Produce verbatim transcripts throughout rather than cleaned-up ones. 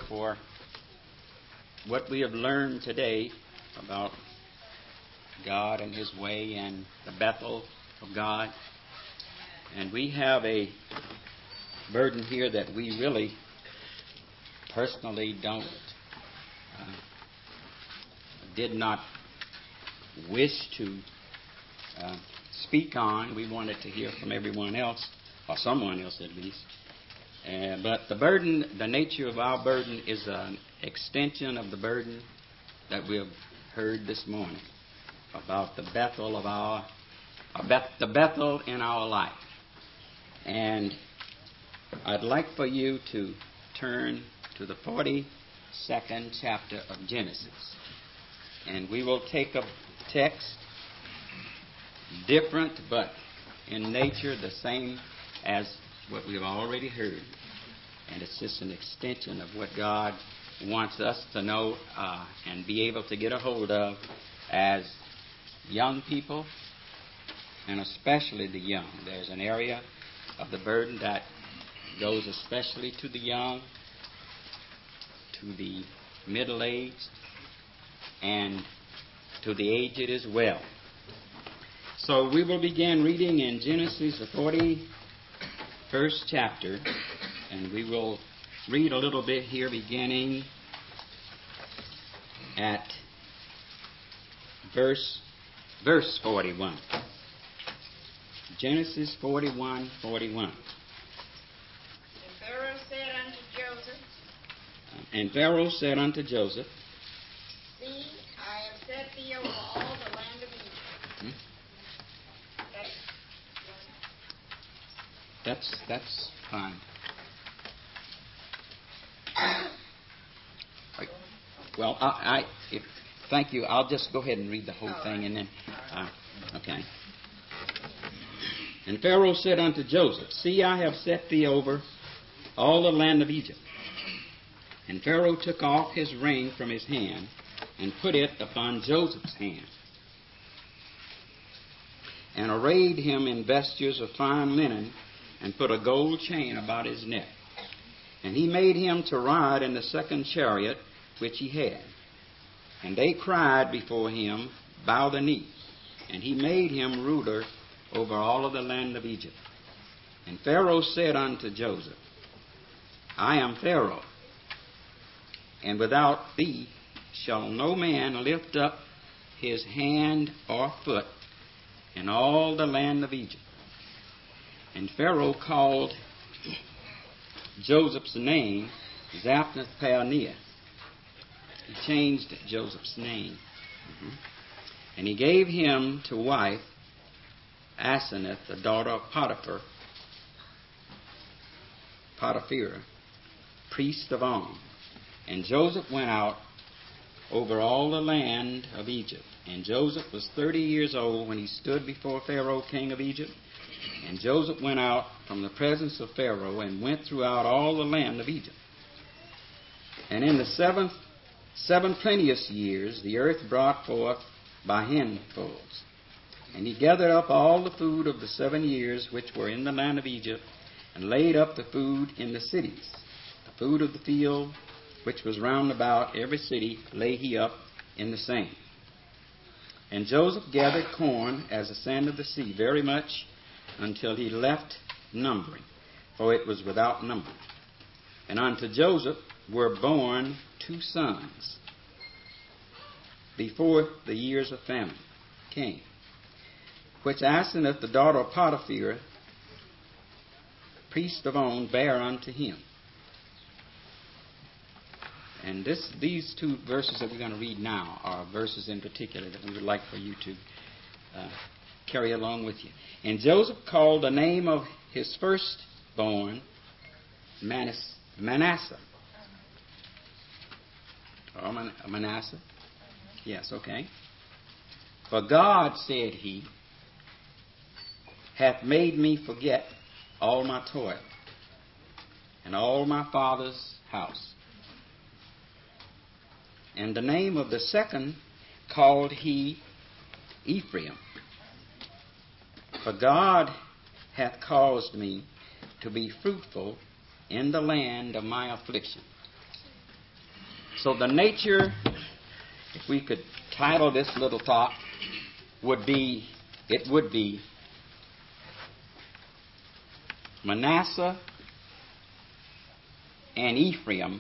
for what we have learned today about God and His way and the Bethel of God. And we have a burden here that we really personally don't, uh, did not wish to uh, speak on. We wanted to hear from everyone else, or someone else at least. Uh, but the burden, the nature of our burden is an extension of the burden that we have heard this morning about the Bethel of our, uh, Beth, the Bethel in our life. And I'd like for you to turn to the forty-second chapter of Genesis. And we will take a text different, but in nature the same as what we've already heard. And it's just an extension of what God wants us to know uh, and be able to get a hold of as young people, and especially the young. There's an area of the burden that goes especially to the young, to the middle-aged, and to the aged as well. So we will begin reading in Genesis, the forty-first chapter, and we will read a little bit here beginning at verse verse forty-one. Genesis forty-one, forty-one. And Pharaoh said unto Joseph, And Pharaoh said unto Joseph, See, I have set thee over all the land of Egypt. hmm? That's, That's that's fine. Right. Well, I, I if, thank you. I'll just go ahead and read the whole All thing, right. and then uh, okay. And Pharaoh said unto Joseph, See, I have set thee over all the land of Egypt. And Pharaoh took off his ring from his hand and put it upon Joseph's hand, and arrayed him in vestures of fine linen, and put a gold chain about his neck. And he made him to ride in the second chariot which he had. And they cried before him, Bow the knee. And he made him ruler over all of the land of Egypt. And Pharaoh said unto Joseph, I am Pharaoh, and without thee shall no man lift up his hand or foot in all the land of Egypt. And Pharaoh called Joseph's name Zaphnath-Paaneah. He changed Joseph's name. Mm-hmm. And he gave him to wife Asenath, the daughter of Potiphar, Potipharah, priest of On. And Joseph went out over all the land of Egypt. And Joseph was thirty years old when he stood before Pharaoh, king of Egypt. And Joseph went out from the presence of Pharaoh and went throughout all the land of Egypt. And in the seventh, seven plenteous years, the earth brought forth by handfuls. And he gathered up all the food of the seven years which were in the land of Egypt, and laid up the food in the cities. The food of the field, which was round about every city, lay he up in the same. And Joseph gathered corn as the sand of the sea, very much, until he left numbering, for it was without number. And unto Joseph were born two sons before the years of famine came, which Asenath, the daughter of Potiphar, priest of On, bare unto him. And this, these two verses that we're going to read now are verses in particular that we would like for you to uh, carry along with you. And Joseph called the name of his firstborn Manas- Manasseh. Or Man- Manasseh? Yes, okay. For God, said he, hath made me forget all my toil and all my father's house. And the name of the second called he Ephraim. For God hath caused me to be fruitful in the land of my affliction. So the nature, if we could title this little thought, would be, it would be Manasseh and Ephraim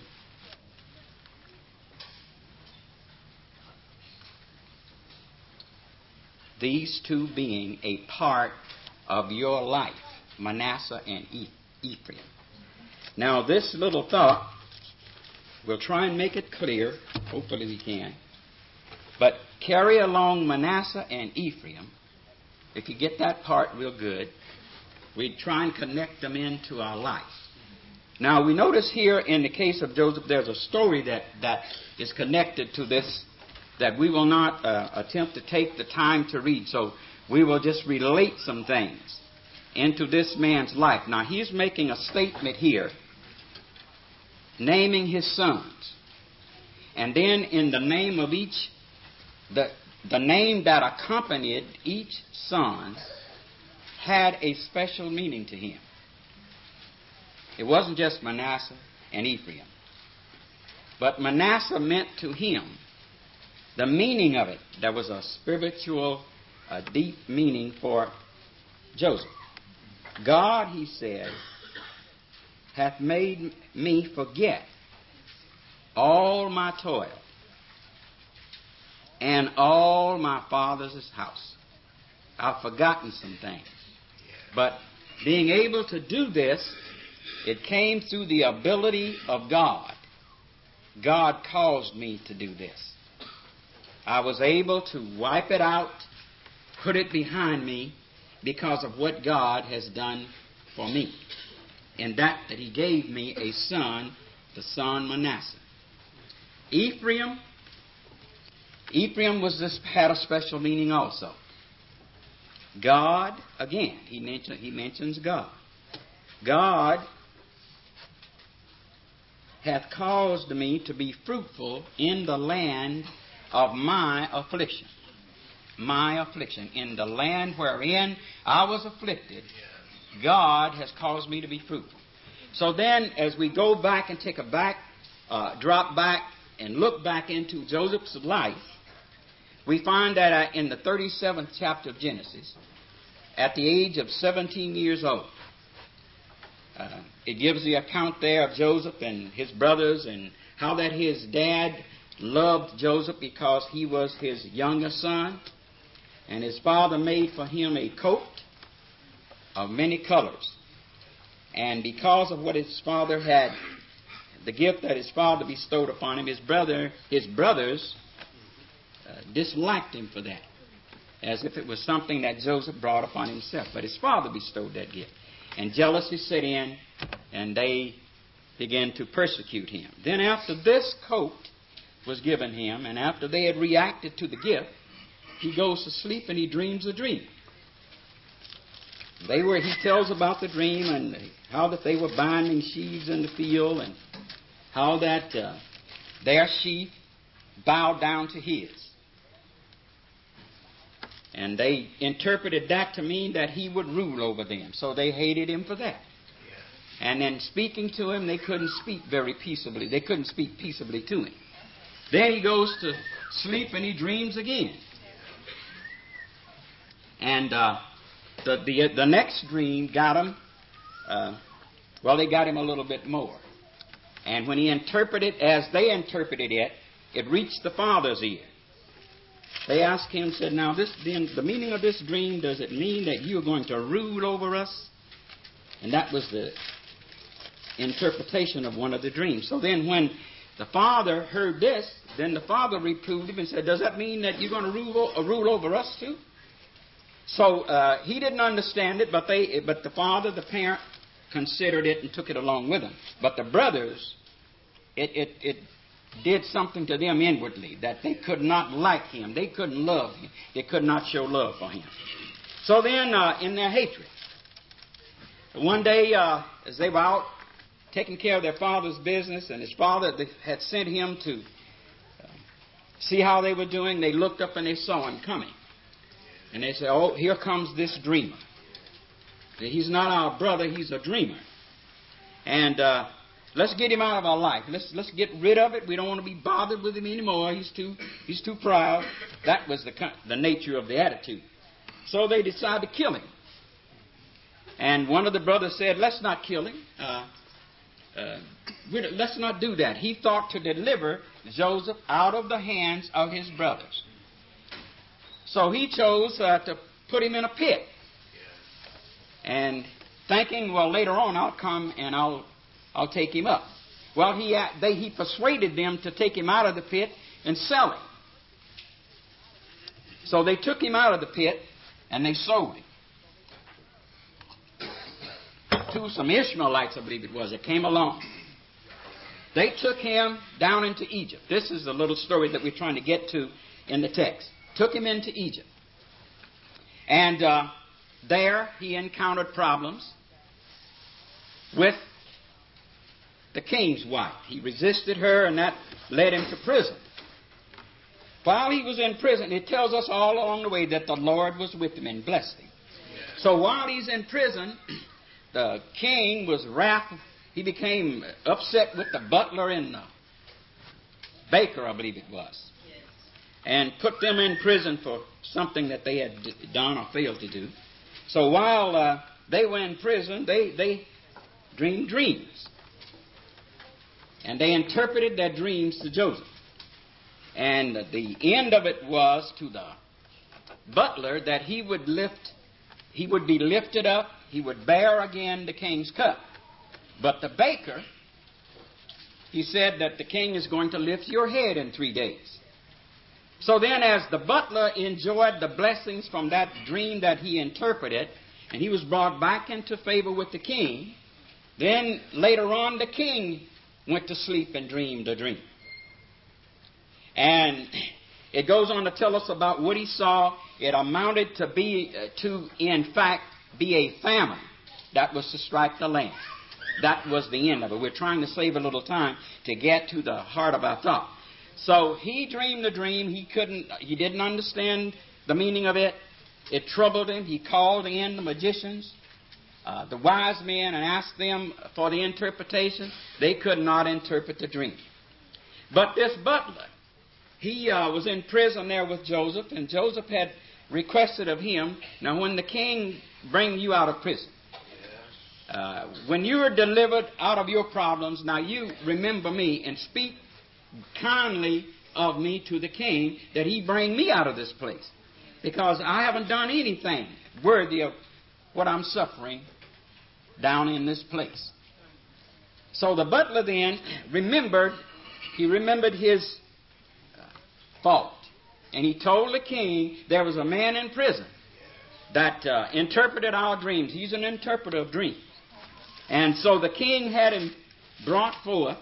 these two being a part of your life, Manasseh and e- Ephraim. Now, this little thought, we'll try and make it clear. Hopefully we can. But carry along Manasseh and Ephraim. If you get that part real good, we try and connect them into our life. Now, we notice here in the case of Joseph, there's a story that, that is connected to this that we will not uh, attempt to take the time to read. So we will just relate some things into this man's life. Now, he's making a statement here, naming his sons. And then in the name of each, the, the name that accompanied each son had a special meaning to him. It wasn't just Manasseh and Ephraim. But Manasseh meant to him, the meaning of it, there was a spiritual, a deep meaning for Joseph. God, he said, hath made me forget all my toil and all my father's house. I've forgotten some things. But being able to do this, it came through the ability of God. God caused me to do this. I was able to wipe it out, put it behind me, because of what God has done for me. In that, that he gave me a son, the son Manasseh. Ephraim, Ephraim was this, had a special meaning also. God, again, he, mention, he mentions God. God hath caused me to be fruitful in the land of my affliction. My affliction. In the land wherein I was afflicted, God has caused me to be fruitful. So then, as we go back and take a back, uh, drop back and look back into Joseph's life, we find that uh, in the thirty-seventh chapter of Genesis, at the age of seventeen years old, uh, it gives the account there of Joseph and his brothers and how that his dad loved Joseph because he was his youngest son. And his father made for him a coat of many colors. And because of what his father had, the gift that his father bestowed upon him, his brother, his brothers uh, disliked him for that, as if it was something that Joseph brought upon himself. But his father bestowed that gift. And jealousy set in, and they began to persecute him. Then after this coat was given him, and after they had reacted to the gift, he goes to sleep and he dreams a dream. They were, he tells about the dream and how that they were binding sheaves in the field and how that uh, their sheaf bowed down to his. And they interpreted that to mean that he would rule over them. So they hated him for that. And then speaking to him, they couldn't speak very peaceably. They couldn't speak peaceably to him. Then he goes to sleep and he dreams again. And uh, the, the the next dream got him, uh, well, they got him a little bit more. And when he interpreted, as they interpreted it, it reached the father's ear. They asked him, said, now, this then, the meaning of this dream, does it mean that you are going to rule over us? And that was the interpretation of one of the dreams. So then when the father heard this, then the father reproved him and said, does that mean that you're going to rule, uh, rule over us too? So uh, he didn't understand it, but they, but the father, the parent, considered it and took it along with him. But the brothers, it, it, it did something to them inwardly that they could not like him. They couldn't love him. They could not show love for him. So then, uh, in their hatred, one day, uh, as they were out taking care of their father's business, and his father had sent him to uh, see how they were doing, they looked up and they saw him coming. And they said, oh, here comes this dreamer. He's not our brother, he's a dreamer. And uh, Let's get him out of our life. Let's let's get rid of it. We don't want to be bothered with him anymore. He's too he's too proud. That was the the nature of the attitude. So they decided to kill him. And one of the brothers said, "Let's not kill him. Uh, uh, let's not do that." He thought to deliver Joseph out of the hands of his brothers. So he chose uh, to put him in a pit. And thinking, well, later on I'll come and I'll I'll take him up. Well, he they he persuaded them to take him out of the pit and sell him. So they took him out of the pit and they sold him to some Ishmaelites, I believe it was, that came along. They took him down into Egypt. This is the little story that we're trying to get to in the text. Took him into Egypt. And uh, there he encountered problems with the king's wife. He resisted her, and that led him to prison. While he was in prison, it tells us all along the way that the Lord was with him and blessed him. So while he's in prison, the king was wrathful. He became upset with the butler and the baker, I believe it was, and put them in prison for something that they had done or failed to do. So while uh, they were in prison, they, they dreamed dreams. And they interpreted their dreams to Joseph. And the end of it was to the butler that he would lift, he would be lifted up, he would bear again the king's cup. But the baker, he said that the king is going to lift your head in three days. So then as the butler enjoyed the blessings from that dream that he interpreted, and he was brought back into favor with the king, then later on the king went to sleep and dreamed a dream. And it goes on to tell us about what he saw. It amounted to be, uh, to in fact, be a famine that was to strike the land. That was the end of it. We're trying to save a little time to get to the heart of our thought. So he dreamed the dream. He couldn't, he didn't understand the meaning of it. It troubled him. He called in the magicians, uh, the wise men, and asked them for the interpretation. They could not interpret the dream. But this butler, he uh, was in prison there with Joseph, and Joseph had requested of him, now when the king bring you out of prison, uh, when you are delivered out of your problems, now you remember me and speak kindly of me to the king, that he bring me out of this place, because I haven't done anything worthy of what I'm suffering down in this place. So the butler then remembered, he remembered his fault. And he told the king there was a man in prison that uh, interpreted our dreams. He's an interpreter of dreams. And so the king had him brought forth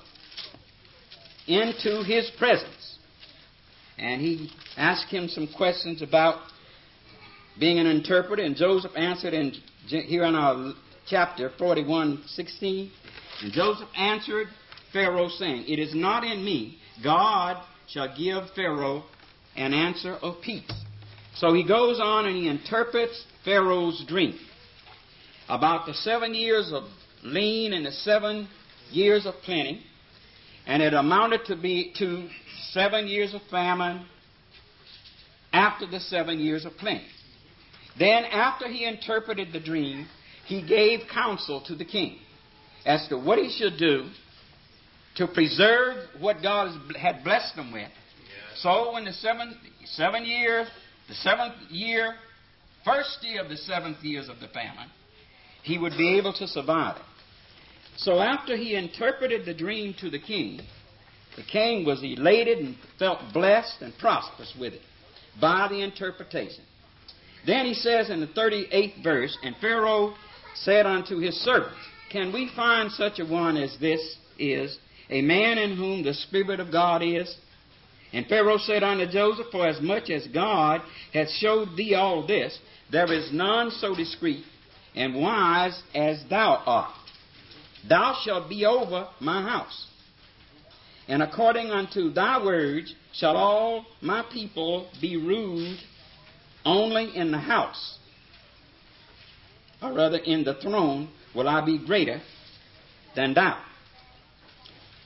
into his presence. And he asked him some questions about being an interpreter. And Joseph answered in here in our chapter forty-one sixteen. And Joseph answered Pharaoh, saying, "It is not in me. God shall give Pharaoh an answer of peace." So he goes on and he interprets Pharaoh's dream about the seven years of lean and the seven years of plenty, and it amounted to be to seven years of famine after the seven years of plenty. Then after he interpreted the dream, he gave counsel to the king as to what he should do to preserve what God had blessed them with. So when the seven, seven years, the seventh year, first year of the seventh years of the famine, he would be able to survive it. So after he interpreted the dream to the king, the king was elated and felt blessed and prosperous with it by the interpretation. Then he says in the thirty-eighth verse, "And Pharaoh said unto his servants, Can we find such a one as this is, a man in whom the Spirit of God is? And Pharaoh said unto Joseph, For as much as God hath showed thee all this, there is none so discreet and wise as thou art. Thou shalt be over my house. And according unto thy words shall all my people be ruled only in the house. Or rather in the throne will I be greater than thou."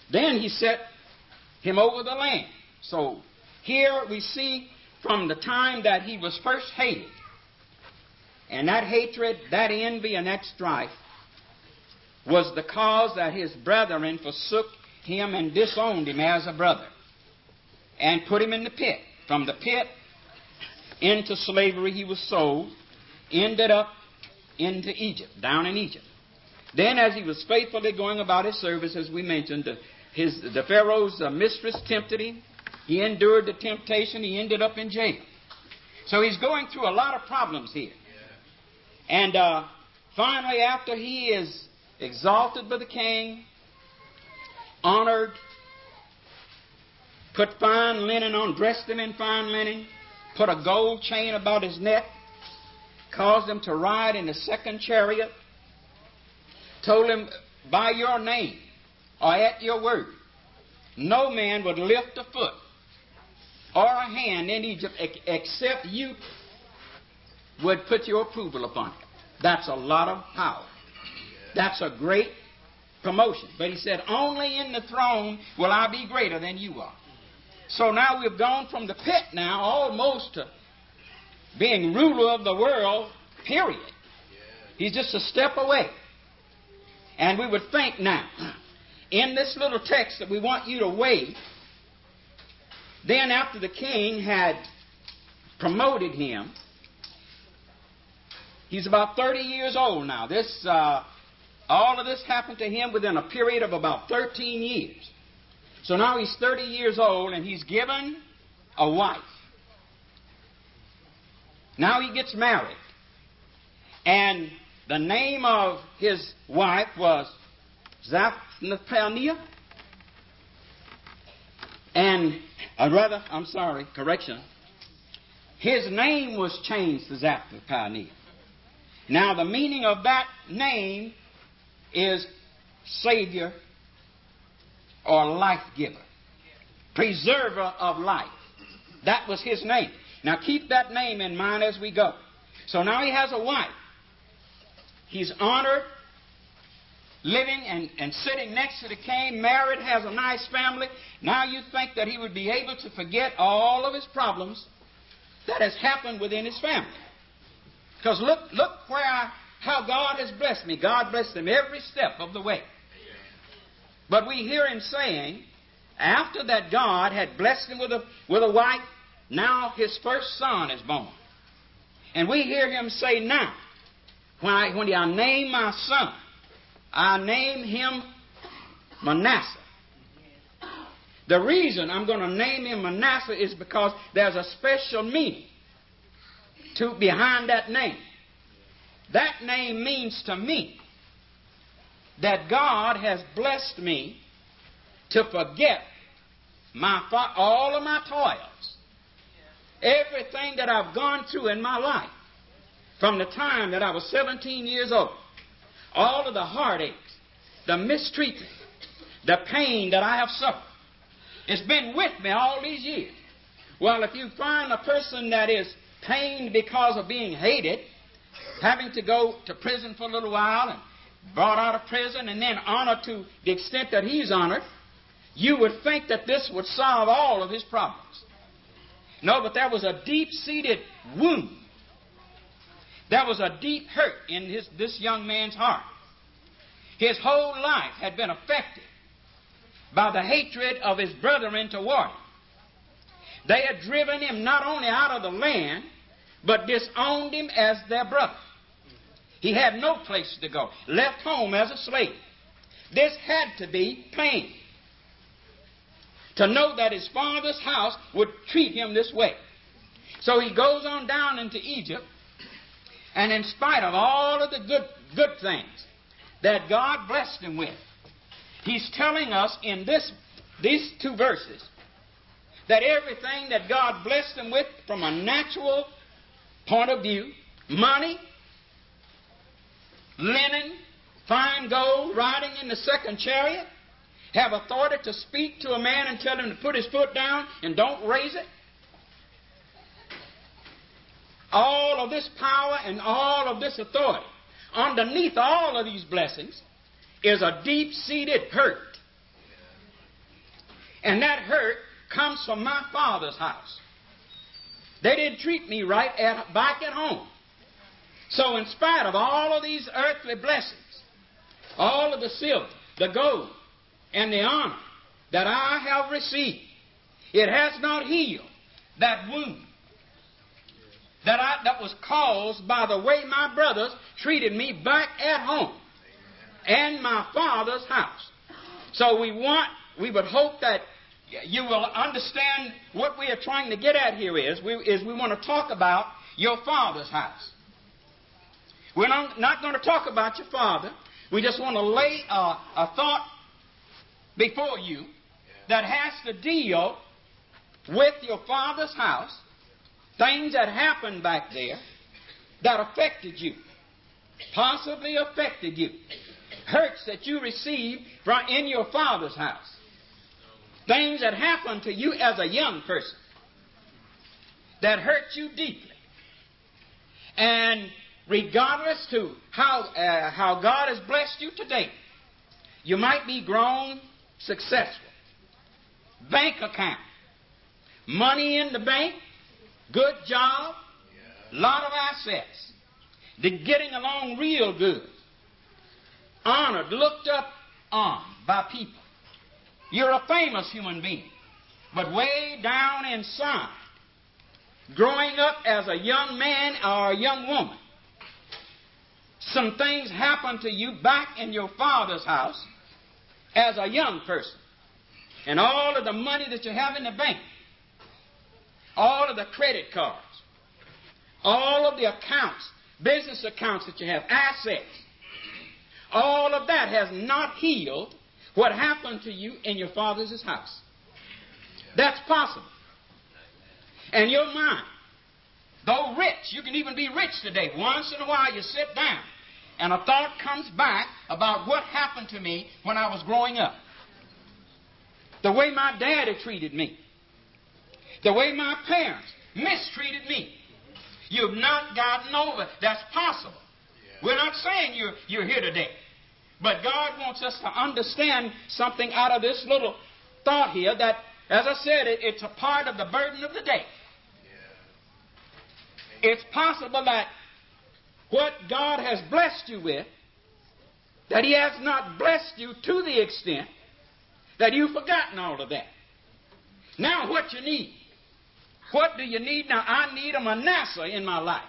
Then he set him over the land. So here we see from the time that he was first hated, and that hatred, that envy, and that strife was the cause that his brethren forsook him and disowned him as a brother and put him in the pit. From the pit into slavery he was sold, ended up into Egypt, down in Egypt. Then as he was faithfully going about his service, as we mentioned, the, his, the Pharaoh's uh, mistress tempted him. He endured the temptation. He ended up in jail. So he's going through a lot of problems here. And uh, finally, after he is exalted by the king, honored, put fine linen on, dressed him in fine linen, put a gold chain about his neck, caused him to ride in the second chariot, told him, by your name or at your word, no man would lift a foot or a hand in Egypt except you would put your approval upon it. That's a lot of power. That's a great promotion. But he said, only in the throne will I be greater than you are. So now we've gone from the pit now almost to being ruler of the world, period. He's just a step away. And we would think now, in this little text that we want you to weigh, then after the king had promoted him, he's about thirty years old now. This, uh, all of this happened to him within a period of about thirteen years. So now he's thirty years old and he's given a wife. Now he gets married. And the name of his wife was Zaphnath-Paneah. And, uh, rather, I'm sorry, correction. His name was changed to Zaphnath-Paneah. Now the meaning of that name is Savior or life giver, preserver of life. That was his name. Now keep that name in mind as we go. So now he has a wife. He's honored, living and, and sitting next to the king, married, has a nice family. Now you think that he would be able to forget all of his problems that has happened within his family. Because look, look where I, how God has blessed me. God blessed him every step of the way. But we hear him saying, after that God had blessed him with a, with a wife, now his first son is born. And we hear him say now, when I, when I name my son, I name him Manasseh. The reason I'm going to name him Manasseh is because there's a special meaning to behind that name. That name means to me that God has blessed me to forget my all of my toils, everything that I've gone through in my life from the time that I was seventeen years old, all of the heartaches, the mistreatment, the pain that I have suffered. It's been with me all these years. Well, if you find a person that is pained because of being hated, having to go to prison for a little while and brought out of prison and then honored to the extent that he's honored, you would think that this would solve all of his problems. No, but there was a deep-seated wound. There was a deep hurt in his, this young man's heart. His whole life had been affected by the hatred of his brethren toward him. They had driven him not only out of the land, but disowned him as their brother. He had no place to go, left home as a slave. This had to be pain, to know that his father's house would treat him this way. So he goes on down into Egypt, and in spite of all of the good, good things that God blessed him with, he's telling us in this, these two verses that everything that God blessed him with from a natural point of view, money, linen, fine gold, riding in the second chariot, have authority to speak to a man and tell him to put his foot down and don't raise it. All of this power and all of this authority, underneath all of these blessings, is a deep-seated hurt And that hurt comes from my father's house. They didn't treat me right at, back at home. So in spite of all of these earthly blessings, all of the silver, the gold, and the honor that I have received, it has not healed that wound that, I, that was caused by the way my brothers treated me back at home and my father's house. So we want, we would hope that you will understand what we are trying to get at here is we, is we want to talk about your father's house. We're not, not going to talk about your father. We just want to lay a, a thought before you that has to deal with your father's house, things that happened back there that affected you, possibly affected you, hurts that you received from in your father's house. Things that happened to you as a young person that hurt you deeply. And regardless to how, uh, how God has blessed you today, you might be grown successful. Bank account, money in the bank, good job, lot of assets. They're getting along real good. Honored, looked up on by people. You're a famous human being. But way down inside, growing up as a young man or a young woman, some things happen to you back in your father's house as a young person. And all of the money that you have in the bank, all of the credit cards, all of the accounts, business accounts that you have, assets, all of that has not healed what happened to you in your father's house. That's possible. And your mind, though rich, you can even be rich today. Once in a while you sit down and a thought comes back about what happened to me when I was growing up. The way my daddy treated me. The way my parents mistreated me. You've not gotten over it. That's possible. We're not saying you're, you're here today. But God wants us to understand something out of this little thought here that, as I said, it, it's a part of the burden of the day. It's possible that what God has blessed you with, that He has not blessed you to the extent that you've forgotten all of that. Now what you need. What do you need now? I need a Manasseh in my life.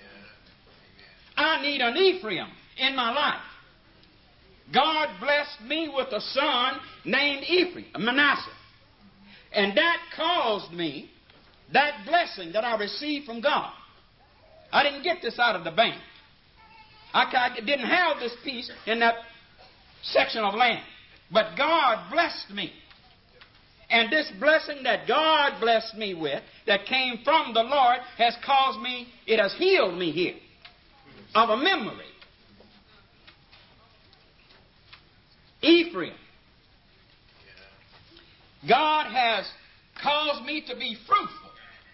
I need an Ephraim in my life. God blessed me with a son named Ephraim, Manasseh. And that caused me, that blessing that I received from God. I didn't get this out of the bank. I, I didn't have this piece in that section of land. But God blessed me. And this blessing that God blessed me with, that came from the Lord, has caused me, it has healed me here of a memory. Ephraim. God has caused me to be fruitful.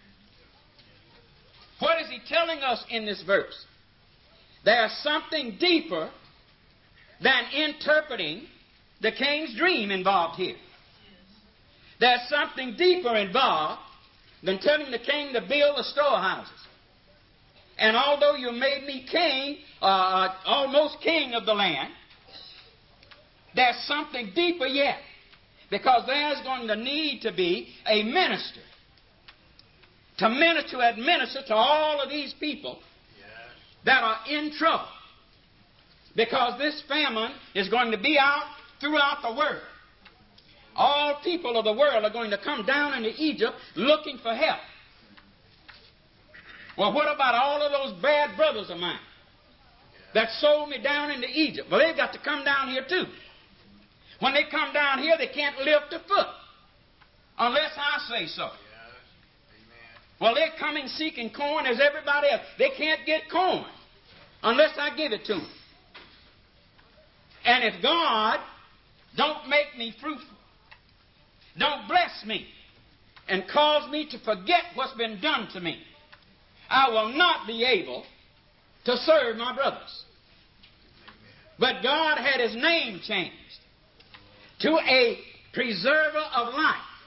What is He telling us in this verse? There's something deeper than interpreting the king's dream involved here. There's something deeper involved than telling the king to build the storehouses. And although you made me king, uh, almost king of the land, there's something deeper yet. Because there's going to need to be a minister to minister, to administer to all of these people that are in trouble. Because this famine is going to be out throughout the world. All people of the world are going to come down into Egypt looking for help. Well, what about all of those bad brothers of mine that sold me down into Egypt? Well, they've got to come down here too. When they come down here, they can't lift a foot unless I say so. Well, they're coming seeking corn as everybody else. They can't get corn unless I give it to them. And if God don't make me fruitful, don't bless me, and cause me to forget what's been done to me, I will not be able to serve my brothers. But God had His name changed to a preserver of life.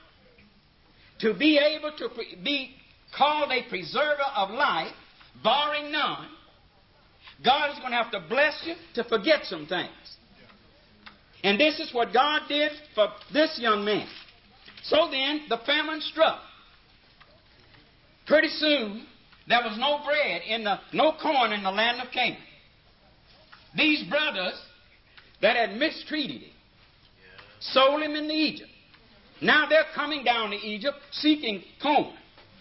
to be able to be called a preserver of life, barring none, God is going to have to bless you to forget some things. And this is what God did for this young man. So then, the famine struck. Pretty soon, there was no bread, in the, no corn in the land of Canaan. These brothers that had mistreated him sold him into Egypt. Now they're coming down to Egypt seeking corn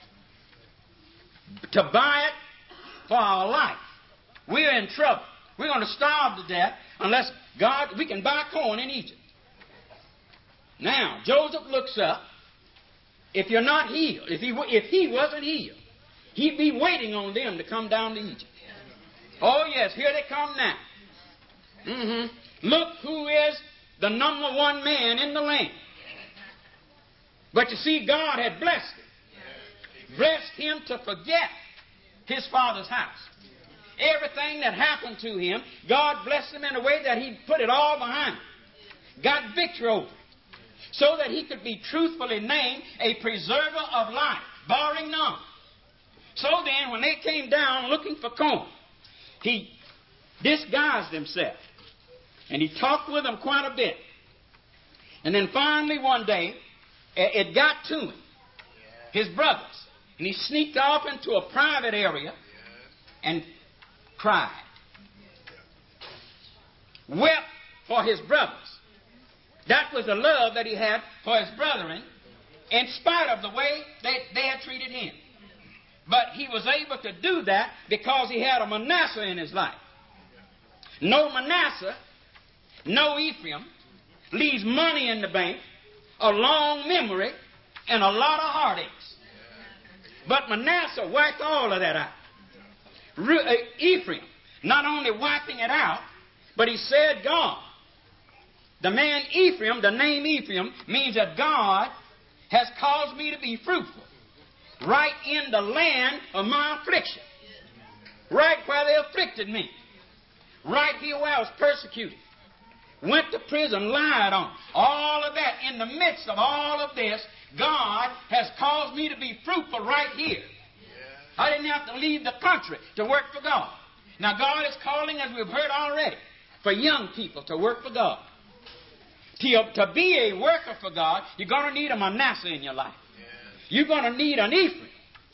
to buy it for our life. We're in trouble. We're going to starve to death unless God, we can buy corn in Egypt. Now, Joseph looks up. If you're not healed, if he, if he wasn't healed, he'd be waiting on them to come down to Egypt. Oh, yes, here they come now. Mm-hmm. Look who is the number one man in the land. But you see, God had blessed him. Blessed him to forget his father's house. Everything that happened to him, God blessed him in a way that he put it all behind him. Got victory over it. So that he could be truthfully named a preserver of life, barring none. So then, when they came down looking for corn, he disguised himself. And he talked with them quite a bit. And then finally one day, it got to him, his brothers. And he sneaked off into a private area and cried. Wept for his brothers. That was the love that he had for his brethren, in spite of the way they, they had treated him. But he was able to do that because he had a Manasseh in his life. No Manasseh, no Ephraim, leaves money in the bank, a long memory, and a lot of heartaches. But Manasseh wiped all of that out. Ephraim, not only wiping it out, but he said, God, the man Ephraim, the name Ephraim, means that God has caused me to be fruitful right in the land of my affliction. Right where they afflicted me. Right here where I was persecuted. Went to prison, lied on. All of that, in the midst of all of this, God has caused me to be fruitful right here. I didn't have to leave the country to work for God. Now God is calling, as we've heard already, for young people to work for God. To, to be a worker for God, you're going to need a Manasseh in your life. You're going to need an Ephraim.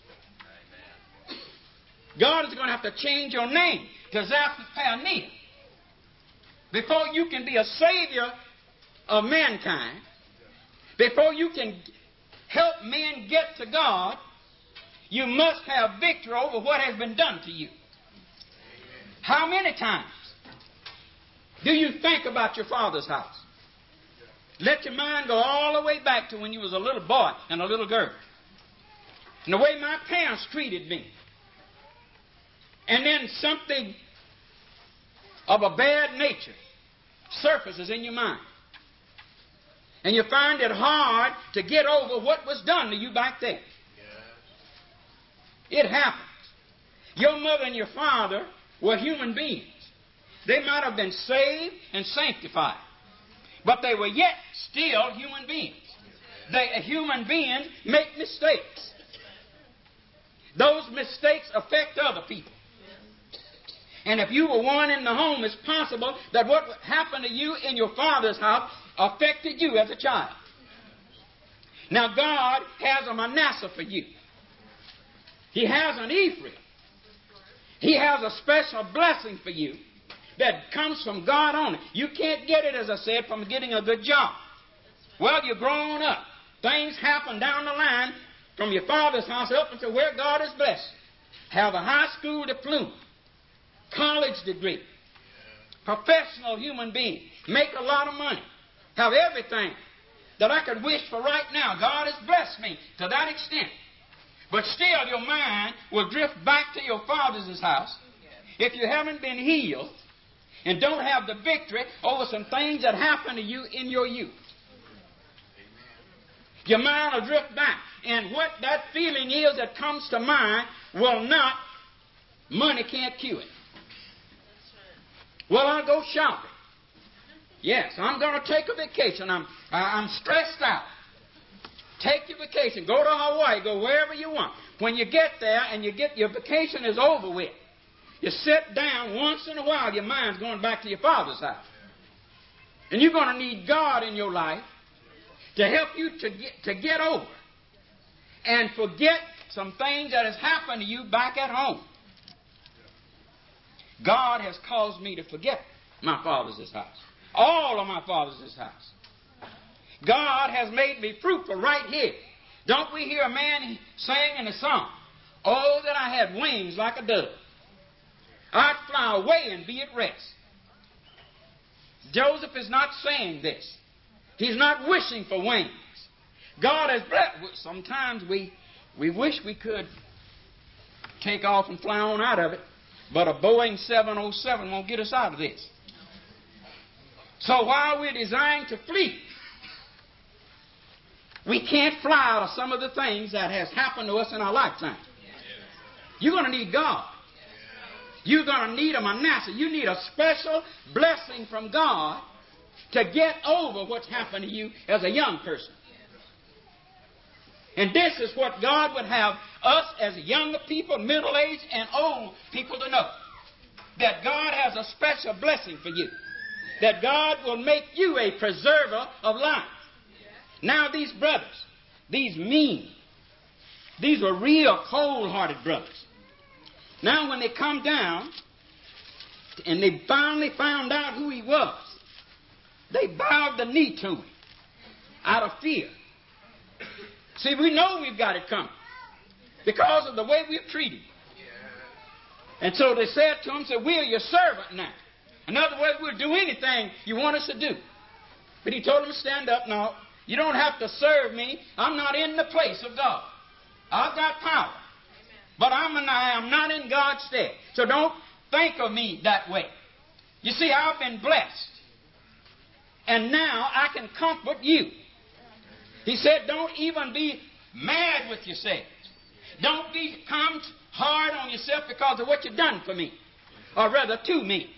God is going to have to change your name to Zaphenath. Before you can be a savior of mankind, before you can help men get to God, you must have victory over what has been done to you. How many times do you think about your father's house? Let your mind go all the way back to when you was a little boy and a little girl. And the way my parents treated me. And then something of a bad nature surfaces in your mind. And you find it hard to get over what was done to you back then. It happens. Your mother and your father were human beings. They might have been saved and sanctified. But they were yet still human beings. They, human beings make mistakes. Those mistakes affect other people. And if you were one in the home, it's possible that what happened to you in your father's house affected you as a child. Now God has a Manasseh for you. He has an Ephraim. He has a special blessing for you that comes from God only. You can't get it, as I said, from getting a good job. Well, you're grown up. Things happen down the line from your father's house up until where God has blessed you. Have a high school diploma, college degree, professional human being, make a lot of money, have everything that I could wish for right now. God has blessed me to that extent. But still your mind will drift back to your father's house if you haven't been healed and don't have the victory over some things that happened to you in your youth. Your mind will drift back. And what that feeling is that comes to mind will not, money can't cure it. Well, I'll go shopping. Yes, I'm going to take a vacation. I'm, I'm stressed out. Take your vacation. Go to Hawaii. Go wherever you want. When you get there and you get your vacation is over with, you sit down once in a while, your mind's going back to your father's house. And you're going to need God in your life to help you to get, to get over and forget some things that has happened to you back at home. God has caused me to forget my father's house. All of my father's house. God has made me fruitful right here. Don't we hear a man saying in a song, "Oh, that I had wings like a dove. I'd fly away and be at rest." Joseph is not saying this. He's not wishing for wings. God has blessed. Sometimes we, we wish we could take off and fly on out of it, but a Boeing seven oh seven won't get us out of this. So while we're designed to flee, we can't fly out of some of the things that has happened to us in our lifetime. You're going to need God. You're going to need a Manasseh. You need a special blessing from God to get over what's happened to you as a young person. And this is what God would have us as younger people, middle-aged, and old people to know. That God has a special blessing for you. That God will make you a preserver of life. Now these brothers, these mean, these were real cold-hearted brothers. Now when they come down and they finally found out who he was, they bowed the knee to him out of fear. See, we know we've got it coming because of the way we've treated him. And so they said to him, said, "We're your servant now. In other words, we'll do anything you want us to do." But he told them to stand up. "No, you don't have to serve me. I'm not in the place of God. I've got power. But I'm an, I am not in God's stead. So don't think of me that way. You see, I've been blessed. And now I can comfort you." He said, "Don't even be mad with yourselves. Don't become hard on yourself because of what you've done for me. Or rather, to me."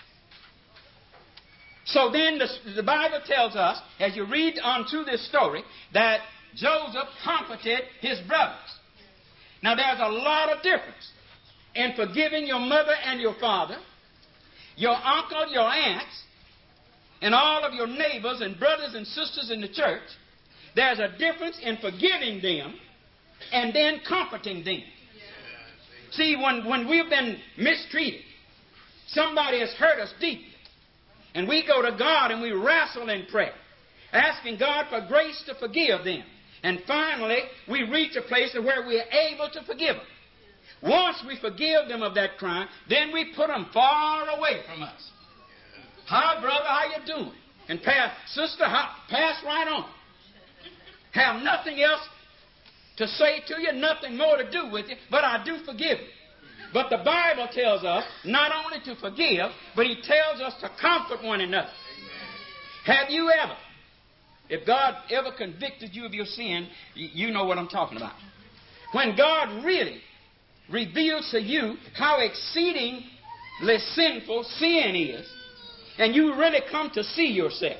So then the, the Bible tells us, as you read on through this story, that Joseph comforted his brothers. Now there's a lot of difference in forgiving your mother and your father, your uncle, your aunts, and all of your neighbors and brothers and sisters in the church. There's a difference in forgiving them and then comforting them. See, when, when we've been mistreated, somebody has hurt us deeply, and we go to God and we wrestle in prayer, asking God for grace to forgive them. And finally, we reach a place where we are able to forgive them. Once we forgive them of that crime, then we put them far away from us. "Hi, brother, how you doing?" And pass, "Sister, how, pass right on." Have nothing else to say to you, nothing more to do with you, but I do forgive you. But the Bible tells us not only to forgive, but He tells us to comfort one another. Have you ever, if God ever convicted you of your sin, you know what I'm talking about. When God really reveals to you how exceedingly sinful sin is, and you really come to see yourself.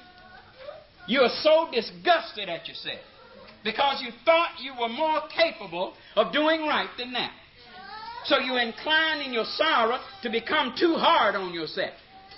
You are so disgusted at yourself because you thought you were more capable of doing right than that. So you incline in your sorrow to become too hard on yourself.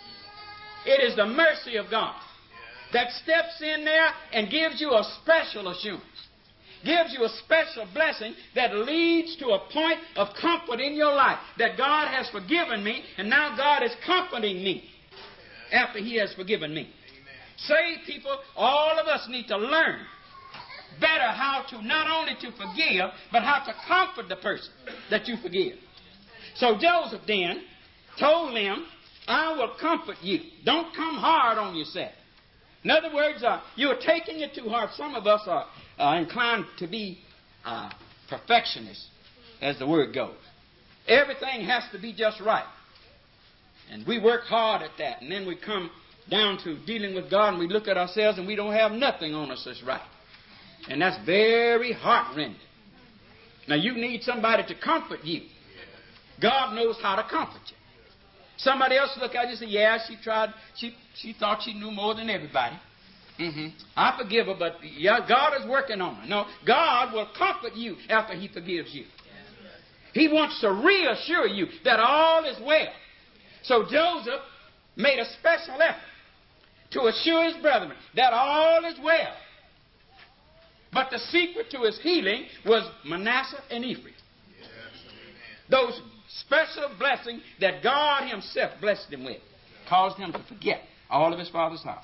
It is the mercy of God that steps in there and gives you a special assurance, gives you a special blessing that leads to a point of comfort in your life, that God has forgiven me and now God is comforting me after He has forgiven me. Saved people, all of us need to learn better how to not only to forgive, but how to comfort the person that you forgive. So Joseph then told them, "I will comfort you. Don't come hard on yourself." In other words, uh, you're taking it too hard. Some of us are uh, inclined to be uh, perfectionists, as the word goes. Everything has to be just right. And we work hard at that. And then we come down to dealing with God and we look at ourselves and we don't have nothing on us that's right. And that's very heart-rending. Now you need somebody to comfort you. God knows how to comfort you. Somebody else look at you and say, "Yeah, she tried, she, she thought she knew more than everybody. Mm-hmm. I forgive her, but yeah, God is working on her. No, God will comfort you after He forgives you. He wants to reassure you that all is well. So Joseph made a special effort to assure his brethren that all is well. But the secret to his healing was Manasseh and Ephraim. Those special blessings that God Himself blessed him with caused him to forget all of his father's house.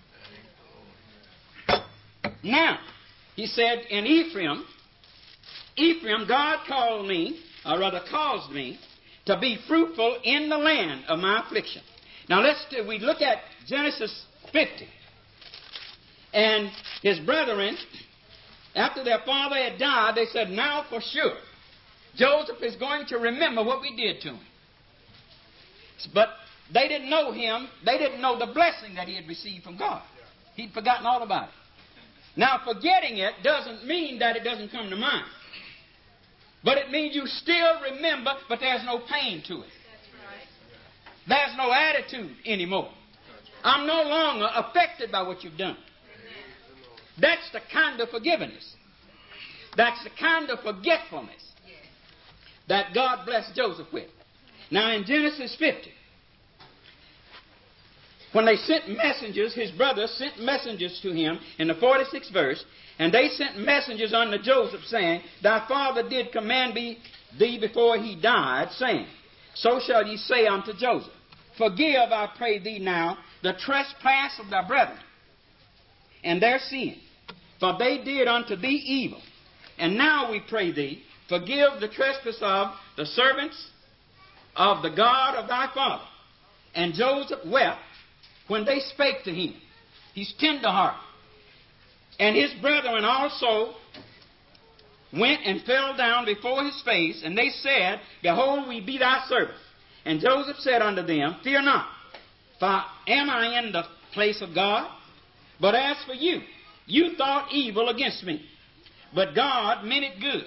Now, he said, in Ephraim, Ephraim, God called me, or rather caused me, to be fruitful in the land of my affliction. Now, let's do, we look at Genesis fifty. And his brethren, after their father had died, they said, now for sure, Joseph is going to remember what we did to him. But they didn't know him. They didn't know the blessing that he had received from God. He'd forgotten all about it. Now, forgetting it doesn't mean that it doesn't come to mind. But it means you still remember, but there's no pain to it. There's no attitude anymore. I'm no longer affected by what you've done. That's the kind of forgiveness. That's the kind of forgetfulness that God blessed Joseph with. Now, in Genesis fifty, when they sent messengers, his brothers sent messengers to him in the forty-sixth verse, and they sent messengers unto Joseph, saying, Thy father did command thee before he died, saying, So shall ye say unto Joseph, Forgive, I pray thee now, the trespass of thy brethren, and their sin, for they did unto thee evil. And now we pray thee, forgive the trespass of the servants of the God of thy father. And Joseph wept when they spake to him. He's tenderhearted. And his brethren also went and fell down before his face, and they said, Behold, we be thy servants. And Joseph said unto them, Fear not, for am I in the place of God? But as for you, you thought evil against me, but God meant it good.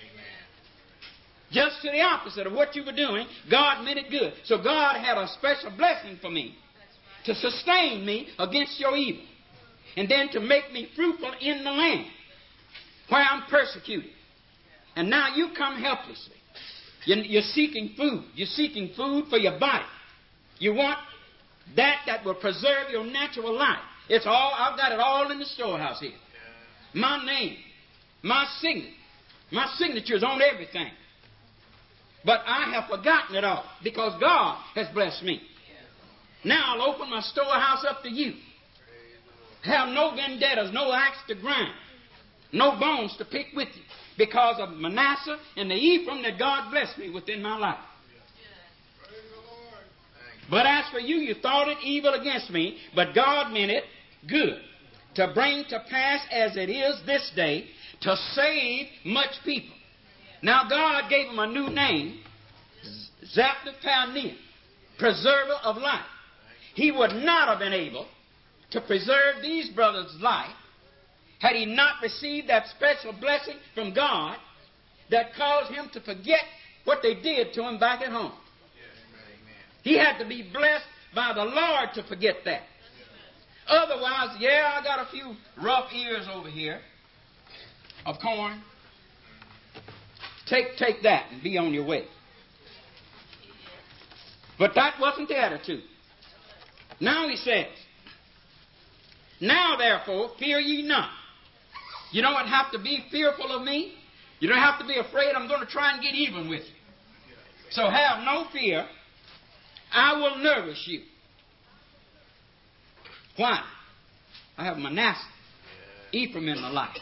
Just to the opposite of what you were doing, God meant it good. So God had a special blessing for me to sustain me against your evil, and then to make me fruitful in the land where I'm persecuted. And now you come helplessly. You're seeking food. You're seeking food for your body. You want that that will preserve your natural life. It's all, I've got it all in the storehouse here. My name, my signature, my signature's on everything. But I have forgotten it all because God has blessed me. Now I'll open my storehouse up to you. Have no vendettas, no axe to grind, no bones to pick with you, because of Manasseh and the Ephraim that God blessed me with in my life. But as for you, you thought it evil against me, but God meant it good, to bring to pass as it is this day, to save much people. Now God gave him a new name, Zaphtha-Paneah, preserver of life. He would not have been able to preserve these brothers' life had he not received that special blessing from God that caused him to forget what they did to him back at home. He had to be blessed by the Lord to forget that. Otherwise, yeah, I got a few rough ears over here of corn. Take, take that and be on your way. But that wasn't the attitude. Now he says, Now therefore, fear ye not. You don't have to be fearful of me. You don't have to be afraid I'm going to try and get even with you. So have no fear. I will nourish you. Why? I have Manasseh, Ephraim in my life.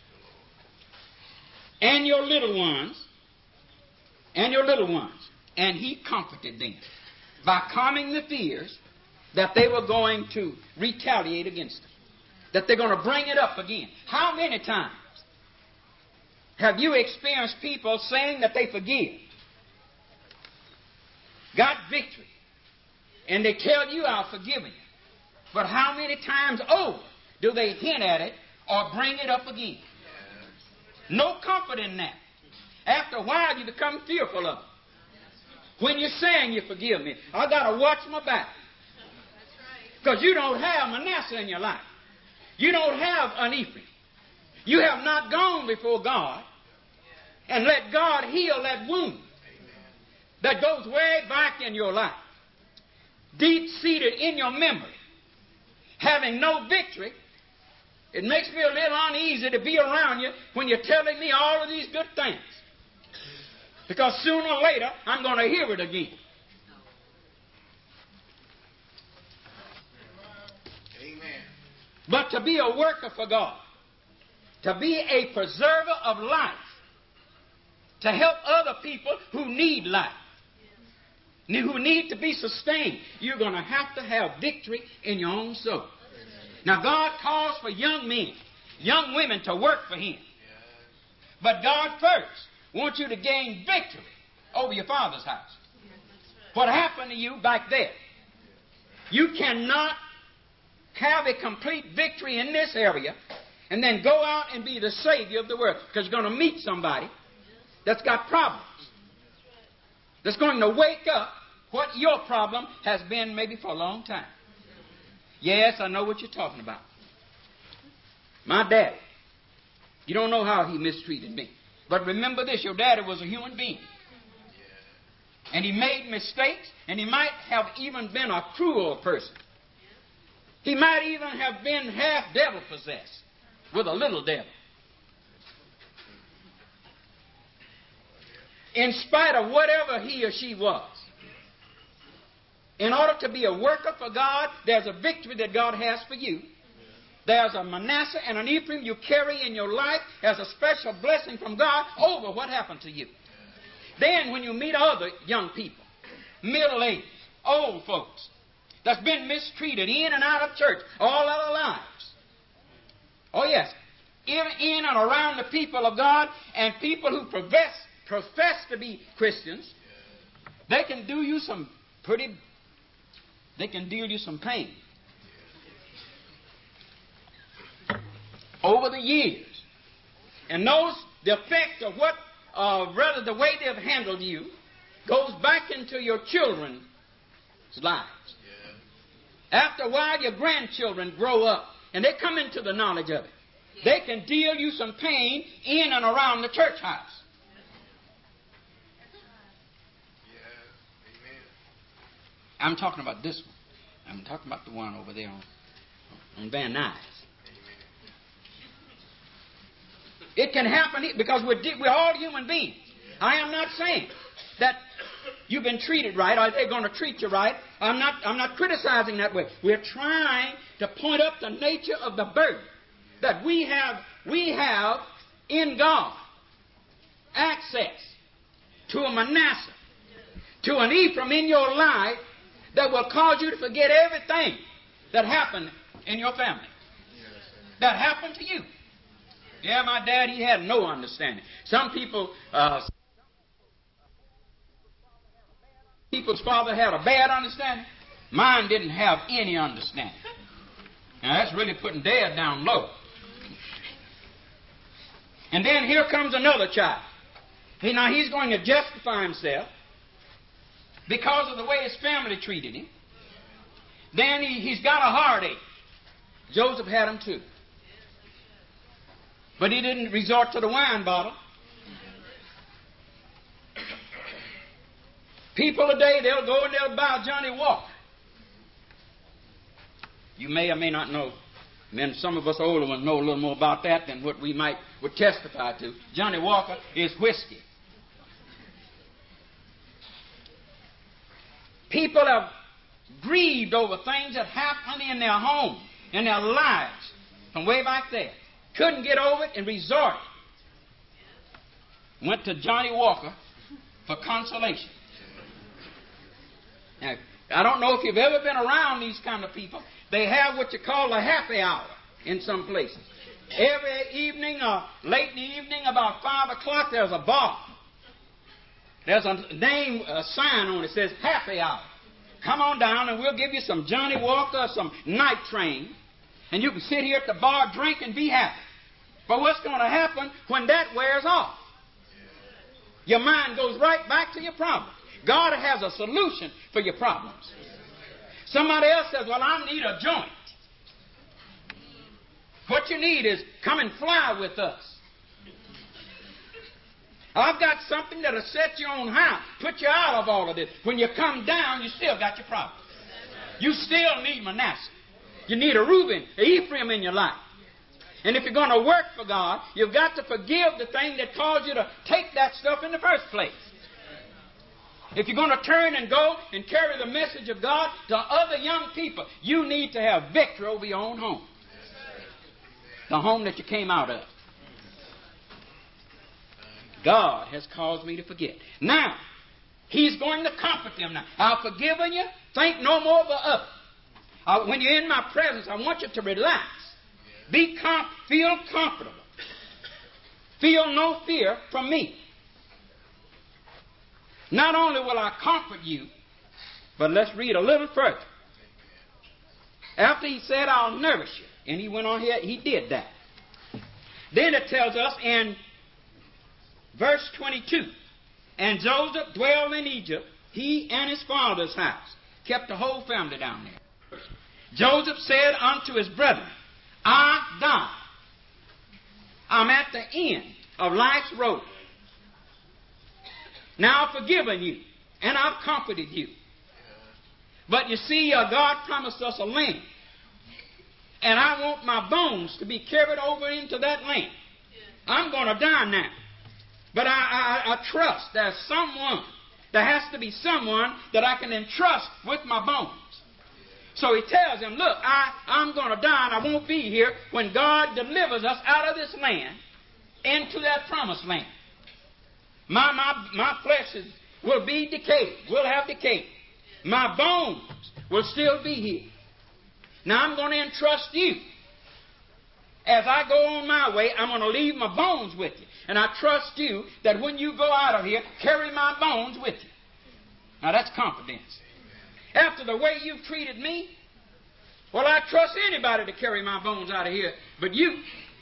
And your little ones, and your little ones. And he comforted them by calming the fears that they were going to retaliate against them, that they're going to bring it up again. How many times have you experienced people saying that they forgive, got victory, and they tell you, I've forgiven you. But how many times over do they hint at it or bring it up again? No comfort in that. After a while, you become fearful of it. When you're saying you forgive me, I got to watch my back. Because you don't have Manasseh in your life. You don't have an Ephraim. You have not gone before God and let God heal that wound that goes way back in your life, deep-seated in your memory, having no victory. It makes me a little uneasy to be around you when you're telling me all of these good things, because sooner or later I'm going to hear it again. Amen. But to be a worker for God, to be a preserver of life, to help other people who need life, who need to be sustained, you're going to have to have victory in your own soul. Now, God calls for young men, young women to work for Him. But God first wants you to gain victory over your father's house. What happened to you back there? You cannot have a complete victory in this area and then go out and be the Savior of the world, because you're going to meet somebody that's got problems, that's going to wake up what your problem has been maybe for a long time. Yes, I know what you're talking about. My daddy, you don't know how he mistreated me. But remember this, your daddy was a human being. And he made mistakes, and he might have even been a cruel person. He might even have been half devil-possessed with a little devil. In spite of whatever he or she was, in order to be a worker for God, there's a victory that God has for you. There's a Manasseh and an Ephraim you carry in your life as a special blessing from God over what happened to you. Then when you meet other young people, middle-aged, old folks, that's been mistreated in and out of church all of their lives. Oh yes, in, in and around the people of God, and people who profess, profess to be Christians, they can do you some pretty They can deal you some pain. Over the years. And those, the effect of what, uh, rather the way they've handled you, goes back into your children's lives. Yeah. After a while, your grandchildren grow up, and they come into the knowledge of it. They can deal you some pain in and around the church house. I'm talking about this one. I'm talking about the one over there on, on Van Nuys. It can happen because we're, we're all human beings. I am not saying that you've been treated right or they're going to treat you right. I'm not, I'm not criticizing that way. We're trying to point up the nature of the burden that we have, we have in God access to a Manasseh, to an Ephraim in your life that will cause you to forget everything that happened in your family, that happened to you. Yeah, my dad, he had no understanding. Some people, uh, people's father had a bad understanding. Mine didn't have any understanding. Now, that's really putting Dad down low. And then here comes another child. He, now, he's going to justify himself because of the way his family treated him. Then he, he's got a heartache. Joseph had him too. But he didn't resort to the wine bottle. People today, they'll go and they'll buy Johnny Walker. You may or may not know. And some of us older ones know a little more about that than what we might would testify to. Johnny Walker is whiskey. People have grieved over things that happened in their home, in their lives, from way back there. Couldn't get over it and resorted. Went to Johnny Walker for consolation. Now, I don't know if you've ever been around these kind of people. They have what you call a happy hour in some places. Every evening or late in the evening, about five o'clock, there's a bar. There's a name, a sign on it that says happy hour. Come on down and we'll give you some Johnny Walker, some Night Train, and you can sit here at the bar, drink, and be happy. But what's going to happen when that wears off? Your mind goes right back to your problem. God has a solution for your problems. Somebody else says, well, I need a joint. What you need is come and fly with us. I've got something that'll set you on high, put you out of all of this. When you come down, you still got your problems. You still need Manasseh. You need a Reuben, an Ephraim in your life. And if you're going to work for God, you've got to forgive the thing that caused you to take that stuff in the first place. If you're going to turn and go and carry the message of God to other young people, you need to have victory over your own home. The home that you came out of. God has caused me to forget. Now, He's going to comfort them now. I've forgiven you. Think no more of the other. Uh, when you're in my presence, I want you to relax. Be com- Feel comfortable. Feel no fear from me. Not only will I comfort you, but let's read a little further. After He said, I'll nourish you, and He went on here, He did that. Then it tells us in verse twenty-two, and Joseph dwelled in Egypt, he and his father's house, kept the whole family down there. Joseph said unto his brethren, I die. I'm at the end of life's road. Now I've forgiven you, and I've comforted you. But you see, uh, God promised us a land. And I want my bones to be carried over into that land. I'm going to die now. But I, I, I trust there's someone, there has to be someone that I can entrust with my bones. So he tells him, look, I, I'm going to die and I won't be here when God delivers us out of this land into that promised land. My, my, my flesh is, will be decayed, will have decayed. My bones will still be here. Now I'm going to entrust you. As I go on my way, I'm going to leave my bones with you. And I trust you that when you go out of here, carry my bones with you. Now that's confidence. After the way you've treated me, well, I trust anybody to carry my bones out of here but you.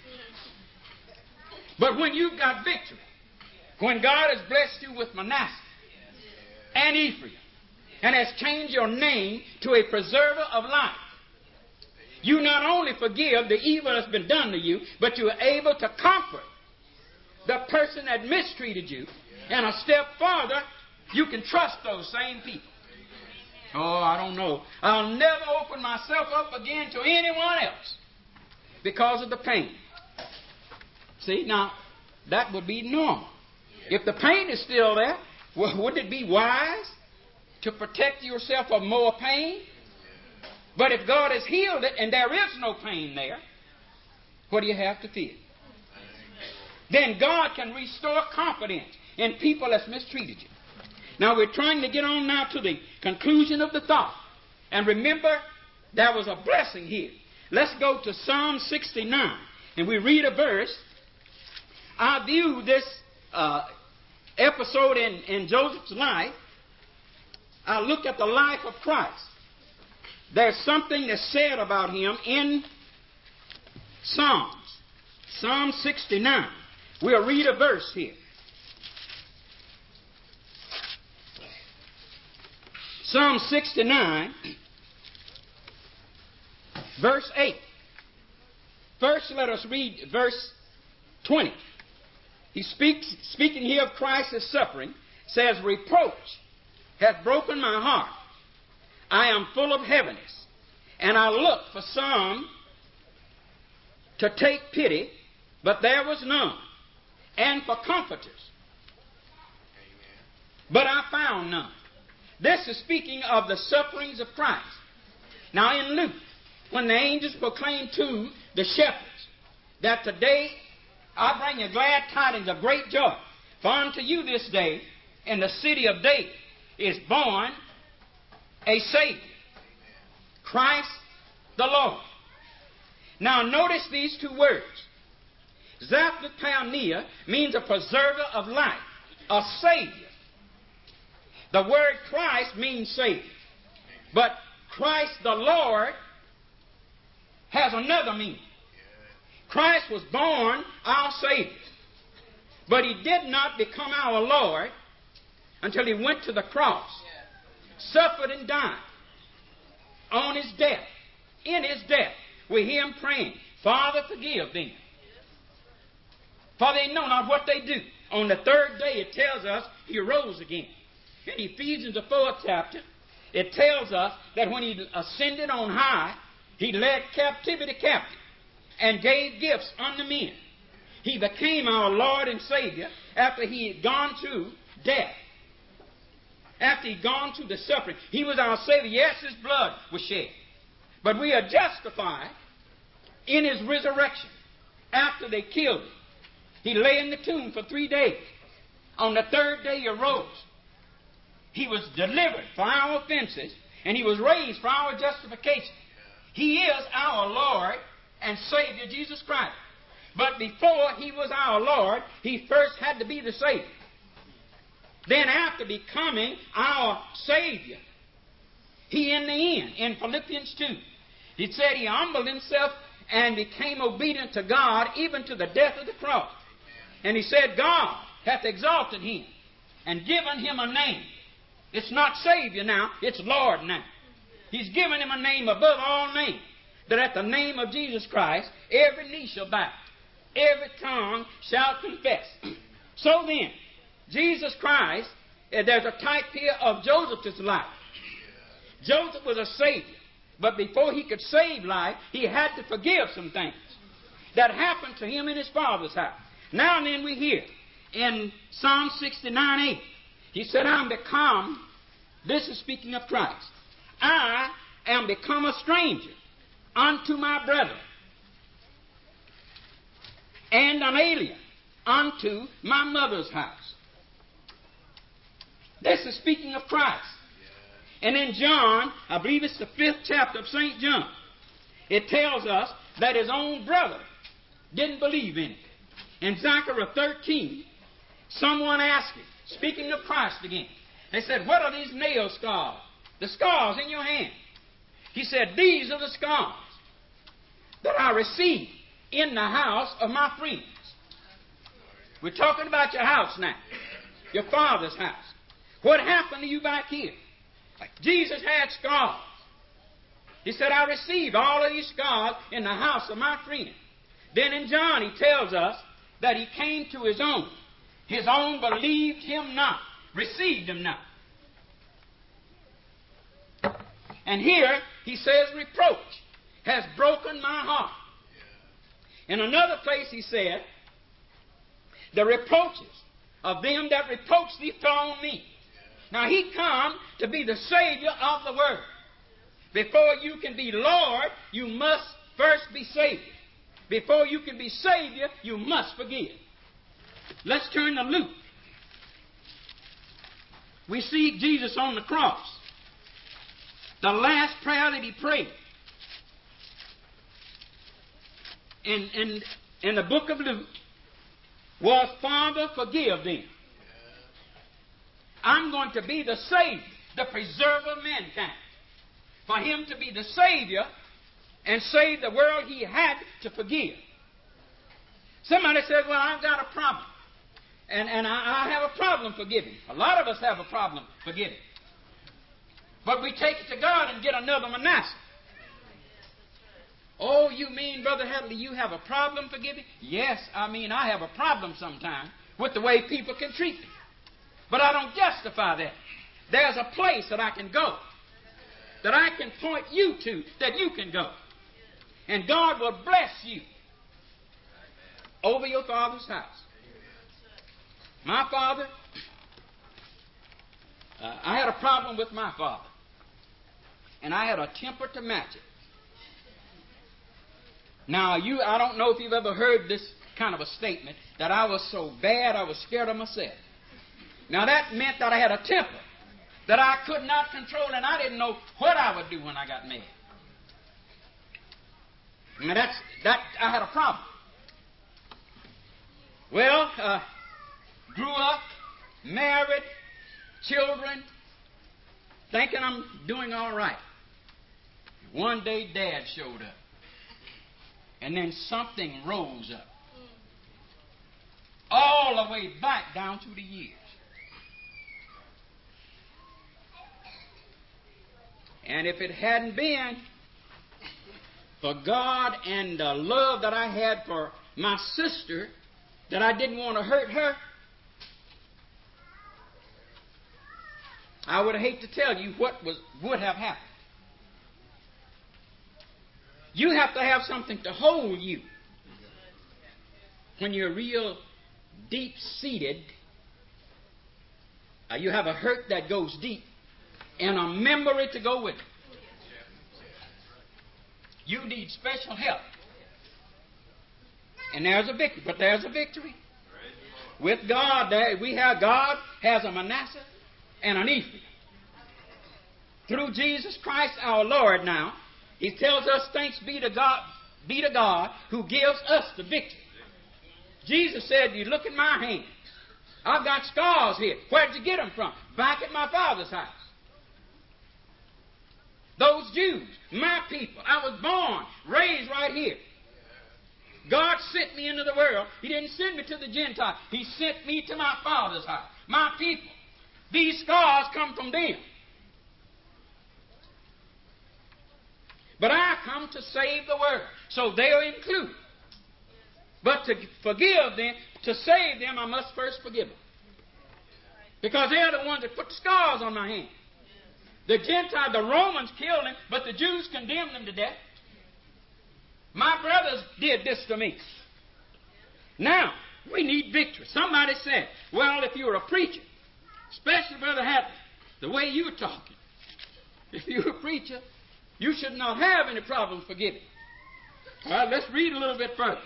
But when you've got victory, when God has blessed you with Manasseh and Ephraim, and has changed your name to a preserver of life, you not only forgive the evil that's been done to you, but you are able to comfort the person that mistreated you. And a step farther, you can trust those same people. Oh, I don't know. I'll never open myself up again to anyone else because of the pain. See, now, that would be normal. If the pain is still there, well, wouldn't it be wise to protect yourself from more pain? But if God has healed it and there is no pain there, what do you have to fear? Then God can restore confidence in people that's mistreated you. Now we're trying to get on now to the conclusion of the thought. And remember, there was a blessing here. Let's go to Psalm sixty-nine. And we read a verse. I view this uh, episode in, in Joseph's life. I look at the life of Christ. There's something that's said about him in Psalms. Psalm sixty-nine. We'll read a verse here. Psalm sixty-nine, verse eight. First, let us read verse twenty. He speaks, speaking here of Christ's suffering, says, reproach hath broken my heart. I am full of heaviness, and I looked for some to take pity, but there was none, and for comforters, but I found none. This is speaking of the sufferings of Christ. Now in Luke, when the angels proclaimed to the shepherds that today I bring you glad tidings of great joy, for unto you this day in the city of David is born a Savior, Christ the Lord. Now notice these two words. Zaphtopania means a preserver of life, a Savior. The word Christ means Savior. But Christ the Lord has another meaning. Christ was born our Savior. But He did not become our Lord until He went to the cross, suffered and died. On His death, in His death, we hear Him praying, Father, forgive them, for they know not what they do. On the third day, it tells us he rose again. In Ephesians, the fourth chapter, it tells us that when he ascended on high, he led captivity captive and gave gifts unto men. He became our Lord and Savior after he had gone through death. After he'd gone through the suffering. He was our Savior. Yes, his blood was shed. But we are justified in his resurrection after they killed him. He lay in the tomb for three days. On the third day he arose. He was delivered for our offenses, and he was raised for our justification. He is our Lord and Savior, Jesus Christ. But before he was our Lord, he first had to be the Savior. Then after becoming our Savior, he in the end, in Philippians two, he said he humbled himself and became obedient to God, even to the death of the cross. And he said God hath exalted him and given him a name. It's not Savior now, it's Lord now. He's given him a name above all names, that at the name of Jesus Christ, every knee shall bow, every tongue shall confess. So then, Jesus Christ, uh, there's a type here of Joseph's life. Joseph was a Savior, but before he could save life, he had to forgive some things that happened to him in his father's house. Now and then we hear in Psalm sixty-nine eight, he said, I'm become, this is speaking of Christ, I am become a stranger unto my brethren, and an alien unto my mother's house. This is speaking of Christ. And in John, I believe it's the fifth chapter of Saint John, it tells us that his own brother didn't believe in it. In Zechariah thirteen, someone asked him, speaking of Christ again, they said, what are these nail scars? The scars in your hand. He said, these are the scars that I received in the house of my friends. We're talking about your house now, your father's house. What happened to you back here? Jesus had scars. He said, I received all of these scars in the house of my friend. Then in John he tells us that he came to his own. His own believed him not, received him not. And here he says, reproach has broken my heart. In another place he said, the reproaches of them that reproach thee fell on me. Now he come to be the Savior of the world. Before you can be Lord, you must first be Savior. Before you can be Savior, you must forgive. Let's turn to Luke. We see Jesus on the cross. The last prayer that he prayed. In, in, in the book of Luke was, Father, forgive them. I'm going to be the Savior, the preserver of mankind. For him to be the Savior and save the world, he had to forgive. Somebody says, well, I've got a problem. And, and I, I have a problem forgiving. A lot of us have a problem forgiving. But we take it to God and get another Manasseh. Oh, you mean, Brother Hadley, you have a problem forgiving? Yes, I mean, I have a problem sometimes with the way people can treat me. But I don't justify that. There's a place that I can go, that I can point you to, that you can go. And God will bless you over your father's house. My father, uh, I had a problem with my father. And I had a temper to match it. Now, you, I don't know if you've ever heard this kind of a statement, that I was so bad I was scared of myself. Now, that meant that I had a temper that I could not control, and I didn't know what I would do when I got mad. Now, that's, that, I had a problem. Well, uh, grew up, married, children, thinking I'm doing all right. One day, Dad showed up. And then something rose up. All the way back down through the years. And if it hadn't been for God and the love that I had for my sister, that I didn't want to hurt her, I would hate to tell you what was would have happened. You have to have something to hold you when you're real deep-seated. Uh, you have a hurt that goes deep and a memory to go with it. You need special help. And there's a victory. But there's a victory. With God, there, we have God has a Manasseh and an Ephraim. Through Jesus Christ our Lord now, He tells us thanks be to God, be to God who gives us the victory. Jesus said, you look at my hands. I've got scars here. Where'd you get them from? Back at my father's house. Those Jews, my people. I was born, raised right here. God sent me into the world. He didn't send me to the Gentiles. He sent me to my father's house. My people. These scars come from them. But I come to save the world. So they're included. But to forgive them, to save them, I must first forgive them. Because they're the ones that put the scars on my hands. The Gentiles, the Romans killed him, but the Jews condemned him to death. My brothers did this to me. Now, we need victory. Somebody said, well, if you were a preacher, especially Brother Hatton, the way you were talking, if you were a preacher, you should not have any problem forgiving. All right, let's read a little bit further.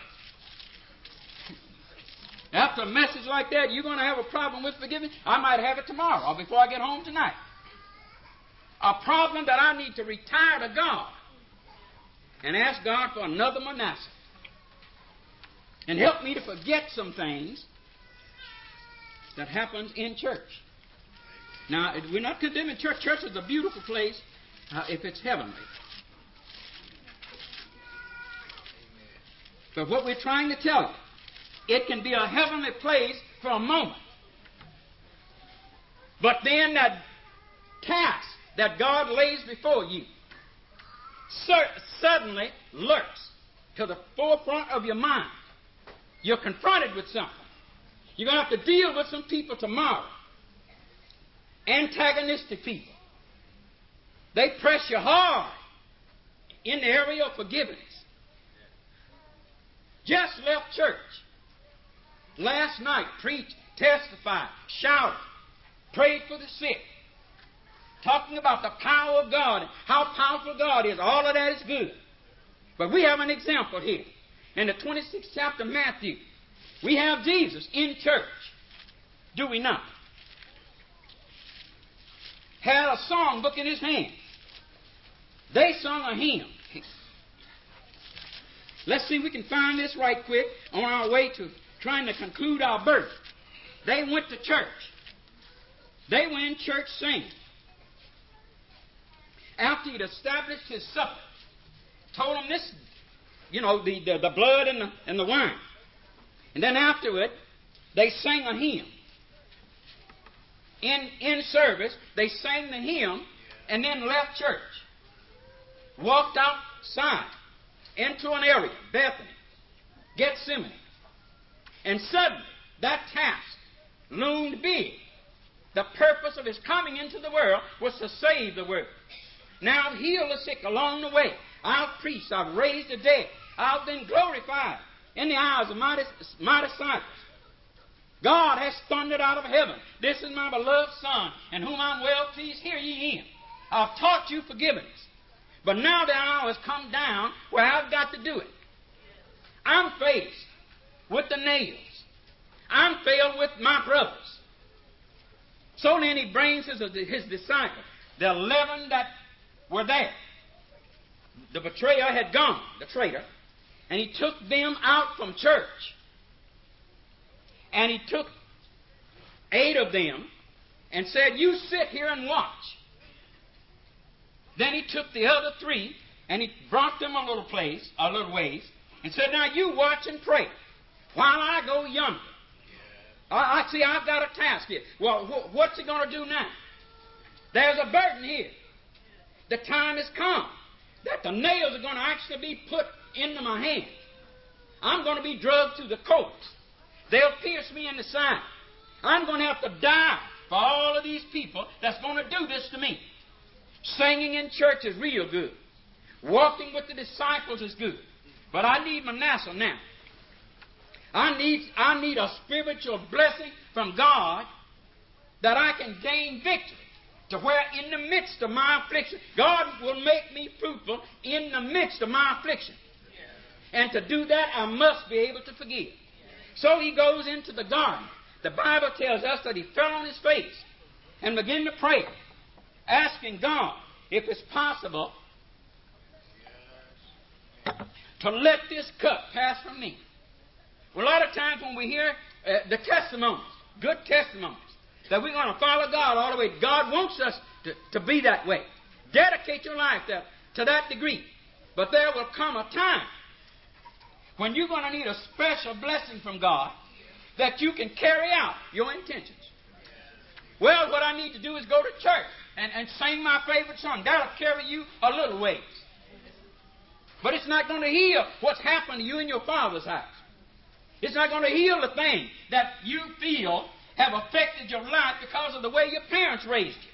After a message like that, you're going to have a problem with forgiving? I might have it tomorrow or before I get home tonight. A problem that I need to retire to God and ask God for another Manasseh. And help me to forget some things that happens in church. Now, we're not condemning church. Church is a beautiful place uh, if it's heavenly. But what we're trying to tell you, it can be a heavenly place for a moment. But then that task that God lays before you suddenly lurks to the forefront of your mind. You're confronted with something. You're going to have to deal with some people tomorrow. Antagonistic people. They press you hard in the area of forgiveness. Just left church. Last night, preached, testified, shouted, prayed for the sick, talking about the power of God, how powerful God is. All of that is good. But we have an example here. In the twenty-sixth chapter of Matthew, we have Jesus in church. Do we not? Had a songbook in his hand. They sung a hymn. Let's see if we can find this right quick on our way to trying to conclude our birth. They went to church. They went in church singing. After he'd established his supper, told them this, you know, the, the, the blood and the, and the wine. And then afterward, they sang a hymn. In, in service, they sang the hymn and then left church. Walked outside into an area, Bethany, Gethsemane. And suddenly, that task loomed big. The purpose of his coming into the world was to save the world. Now I've healed the sick along the way. I've preached. I've raised the dead. I've been glorified in the eyes of my, my disciples. God has thundered out of heaven. This is my beloved Son, in whom I'm well pleased. Hear ye him. I've taught you forgiveness. But now the hour has come down where I've got to do it. I'm faced with the nails. I'm filled with my brothers. So then he brings his, his disciples, the eleven that were there. The betrayer had gone, the traitor, and he took them out from church. And he took eight of them and said, you sit here and watch. Then he took the other three and he brought them a little place, a little ways, and said, now you watch and pray while I go yonder. I, I see I've got a task here. Well, wh- what's he going to do now? There's a burden here. The time has come that the nails are going to actually be put into my hands. I'm going to be drugged to the courts. They'll pierce me in the side. I'm going to have to die for all of these people that's going to do this to me. Singing in church is real good. Walking with the disciples is good. But I need Manasseh now. I need, I need a spiritual blessing from God that I can gain victory. To where in the midst of my affliction, God will make me fruitful in the midst of my affliction. And to do that, I must be able to forgive. So he goes into the garden. The Bible tells us that he fell on his face and began to pray, asking God if it's possible to let this cup pass from me. Well, a lot of times when we hear uh, the testimonies, good testimonies, that we're going to follow God all the way, God wants us to, to be that way. Dedicate your life to, to that degree. But there will come a time when you're going to need a special blessing from God that you can carry out your intentions. Well, what I need to do is go to church and, and sing my favorite song. That'll carry you a little ways. But it's not going to heal what's happened to you in your Father's house. It's not going to heal the thing that you feel have affected your life because of the way your parents raised you.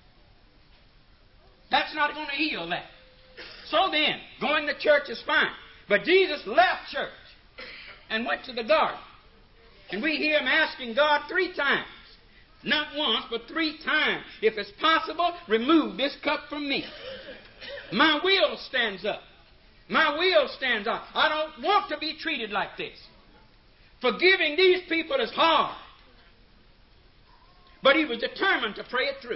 That's not going to heal that. So then, going to church is fine. But Jesus left church and went to the garden. And we hear him asking God three times. Not once, but three times. If it's possible, remove this cup from me. My will stands up. My will stands up. I don't want to be treated like this. Forgiving these people is hard. But he was determined to pray it through.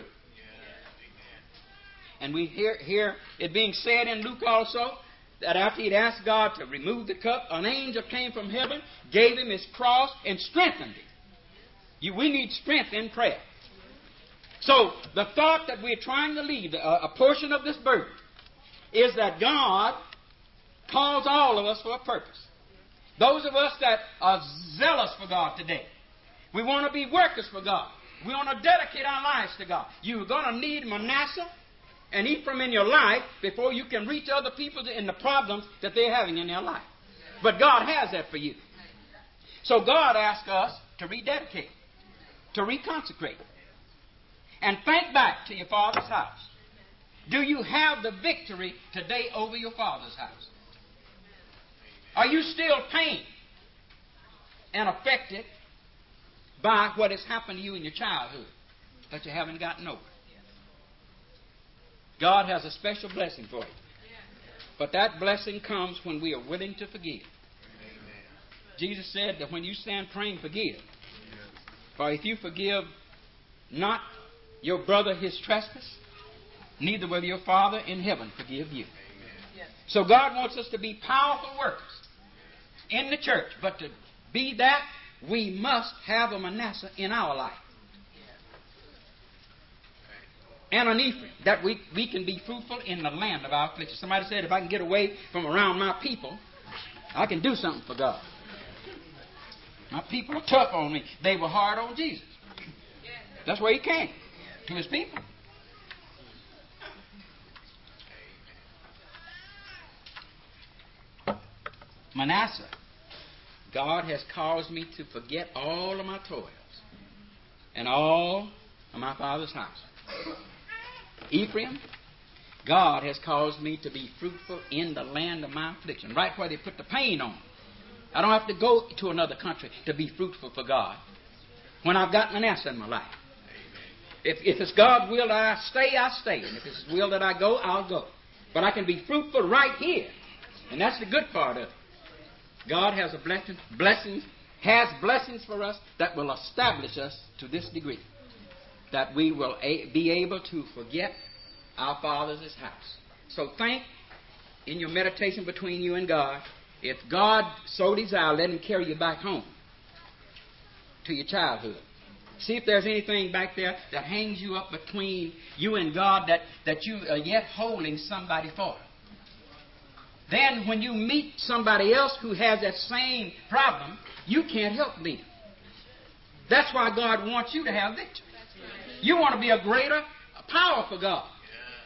And we hear, hear it being said in Luke also that after he'd asked God to remove the cup, an angel came from heaven, gave him his cross, and strengthened him. You, we need strength in prayer. So the thought that we're trying to leave, a, a portion of this burden, is that God calls all of us for a purpose. Those of us that are zealous for God today, we want to be workers for God. We want to dedicate our lives to God. You're going to need Manasseh and Ephraim in your life before you can reach other people in the problems that they're having in their life. But God has that for you. So God asks us to rededicate, to reconsecrate, and think back to your Father's house. Do you have the victory today over your Father's house? Are you still pained and affected by what has happened to you in your childhood that you haven't gotten over? God has a special blessing for you. But that blessing comes when we are willing to forgive. Jesus said that when you stand praying, forgive. For if you forgive not your brother his trespass, neither will your Father in heaven forgive you. So God wants us to be powerful workers in the church. But to be that, we must have a Manasseh in our life. And an Ephraim, that we, we can be fruitful in the land of our affliction. Somebody said, if I can get away from around my people, I can do something for God. My people are tough on me. They were hard on Jesus. That's where he came, to his people. Manasseh, God has caused me to forget all of my toils and all of my father's house. Ephraim, God has caused me to be fruitful in the land of my affliction. Right where they put the pain on. I don't have to go to another country to be fruitful for God when I've got Manasseh in my life. If, if it's God's will that I stay, I stay. And if it's His will that I go, I'll go. But I can be fruitful right here. And that's the good part of it. God has a blessing, blessings, has blessings for us that will establish us to this degree. That we will a, be able to forget our Father's house. So think in your meditation between you and God, if God so desire, let Him carry you back home to your childhood. See if there's anything back there that hangs you up between you and God that, that you are yet holding somebody for. Then when you meet somebody else who has that same problem, you can't help lead them. That's why God wants you to have victory. You want to be a greater power for God.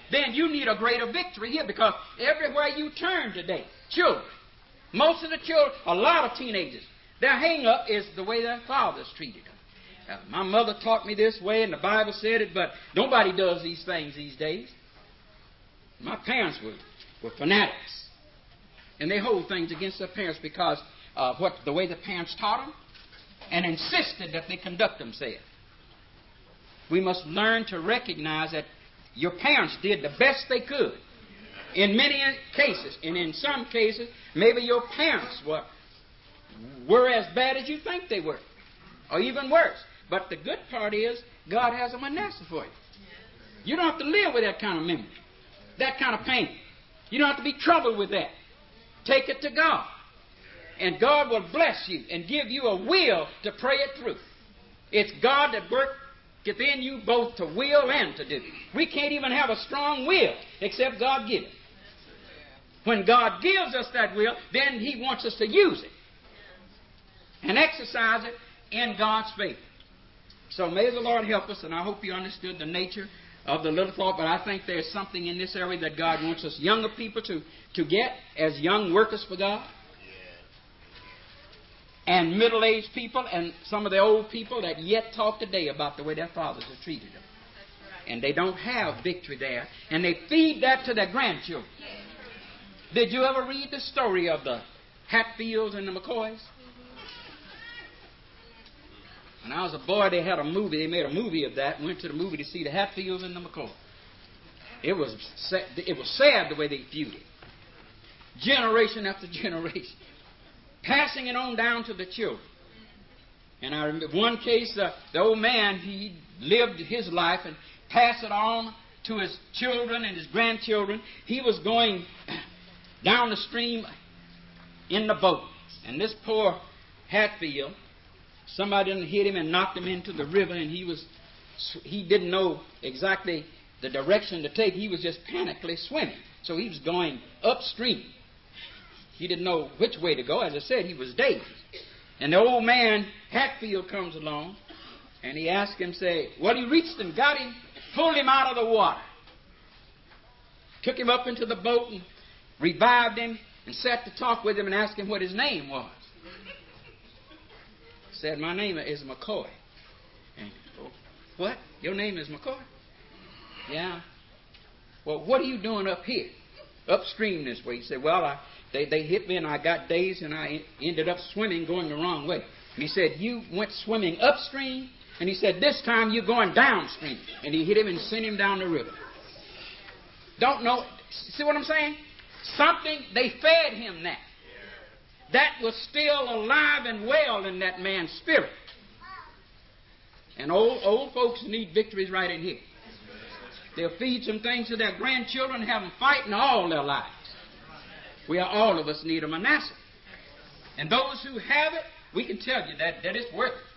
then you need a greater victory here, because everywhere you turn today, children, most of the children, a lot of teenagers, their hang-up is the way their fathers treated them. Now, my mother taught me this way, and the Bible said it, but nobody does these things these days. My parents were, were fanatics, and they hold things against their parents because of what the way the parents taught them, and insisted that they conduct themselves. We must learn to recognize that your parents did the best they could in many cases, and in some cases, maybe your parents were, were as bad as you think they were, or even worse. But the good part is, God has a Manasseh for you. You don't have to live with that kind of memory, that kind of pain. You don't have to be troubled with that. Take it to God, and God will bless you and give you a will to pray it through. It's God that works within you both to will and to do. We can't even have a strong will except God give it. When God gives us that will, then He wants us to use it and exercise it in God's faith. So may the Lord help us, and I hope you understood the nature of the little thought, but I think there's something in this area that God wants us younger people to, to get as young workers for God. And middle-aged people and some of the old people that yet talk today about the way their fathers have treated them. And they don't have victory there. And they feed that to their grandchildren. Did you ever read the story of the Hatfields and the McCoys? When I was a boy, they had a movie. They made a movie of that. Went to the movie to see the Hatfields and the McCoys. It was sad, it was sad the way they feuded. Generation after generation. Passing it on down to the children. And I remember one case, uh, the old man, he lived his life and passed it on to his children and his grandchildren. He was going down the stream in the boat. And this poor Hatfield, somebody didn't hit him and knocked him into the river, and he was he didn't know exactly the direction to take. He was just panically swimming. So he was going upstream. He didn't know which way to go. As I said, he was dazed. And the old man, Hatfield, comes along, and he asked him, say, well, he reached him, got him, pulled him out of the water, took him up into the boat and revived him and sat to talk with him and asked him what his name was. He said, my name is McCoy. And, oh, what? Your name is McCoy? Yeah. Well, what are you doing up here? Upstream this way. He said, well, I... They, they hit me and I got dazed and I ended up swimming going the wrong way. And he said, you went swimming upstream? And he said, this time you're going downstream. And he hit him and sent him down the river. Don't know. See what I'm saying? Something, they fed him that. That was still alive and well in that man's spirit. And old, old folks need victories right in here. They'll feed some things to their grandchildren and have them fighting all their lives. We are, all of us need a Manasseh. And those who have it, we can tell you that, that it's worth it.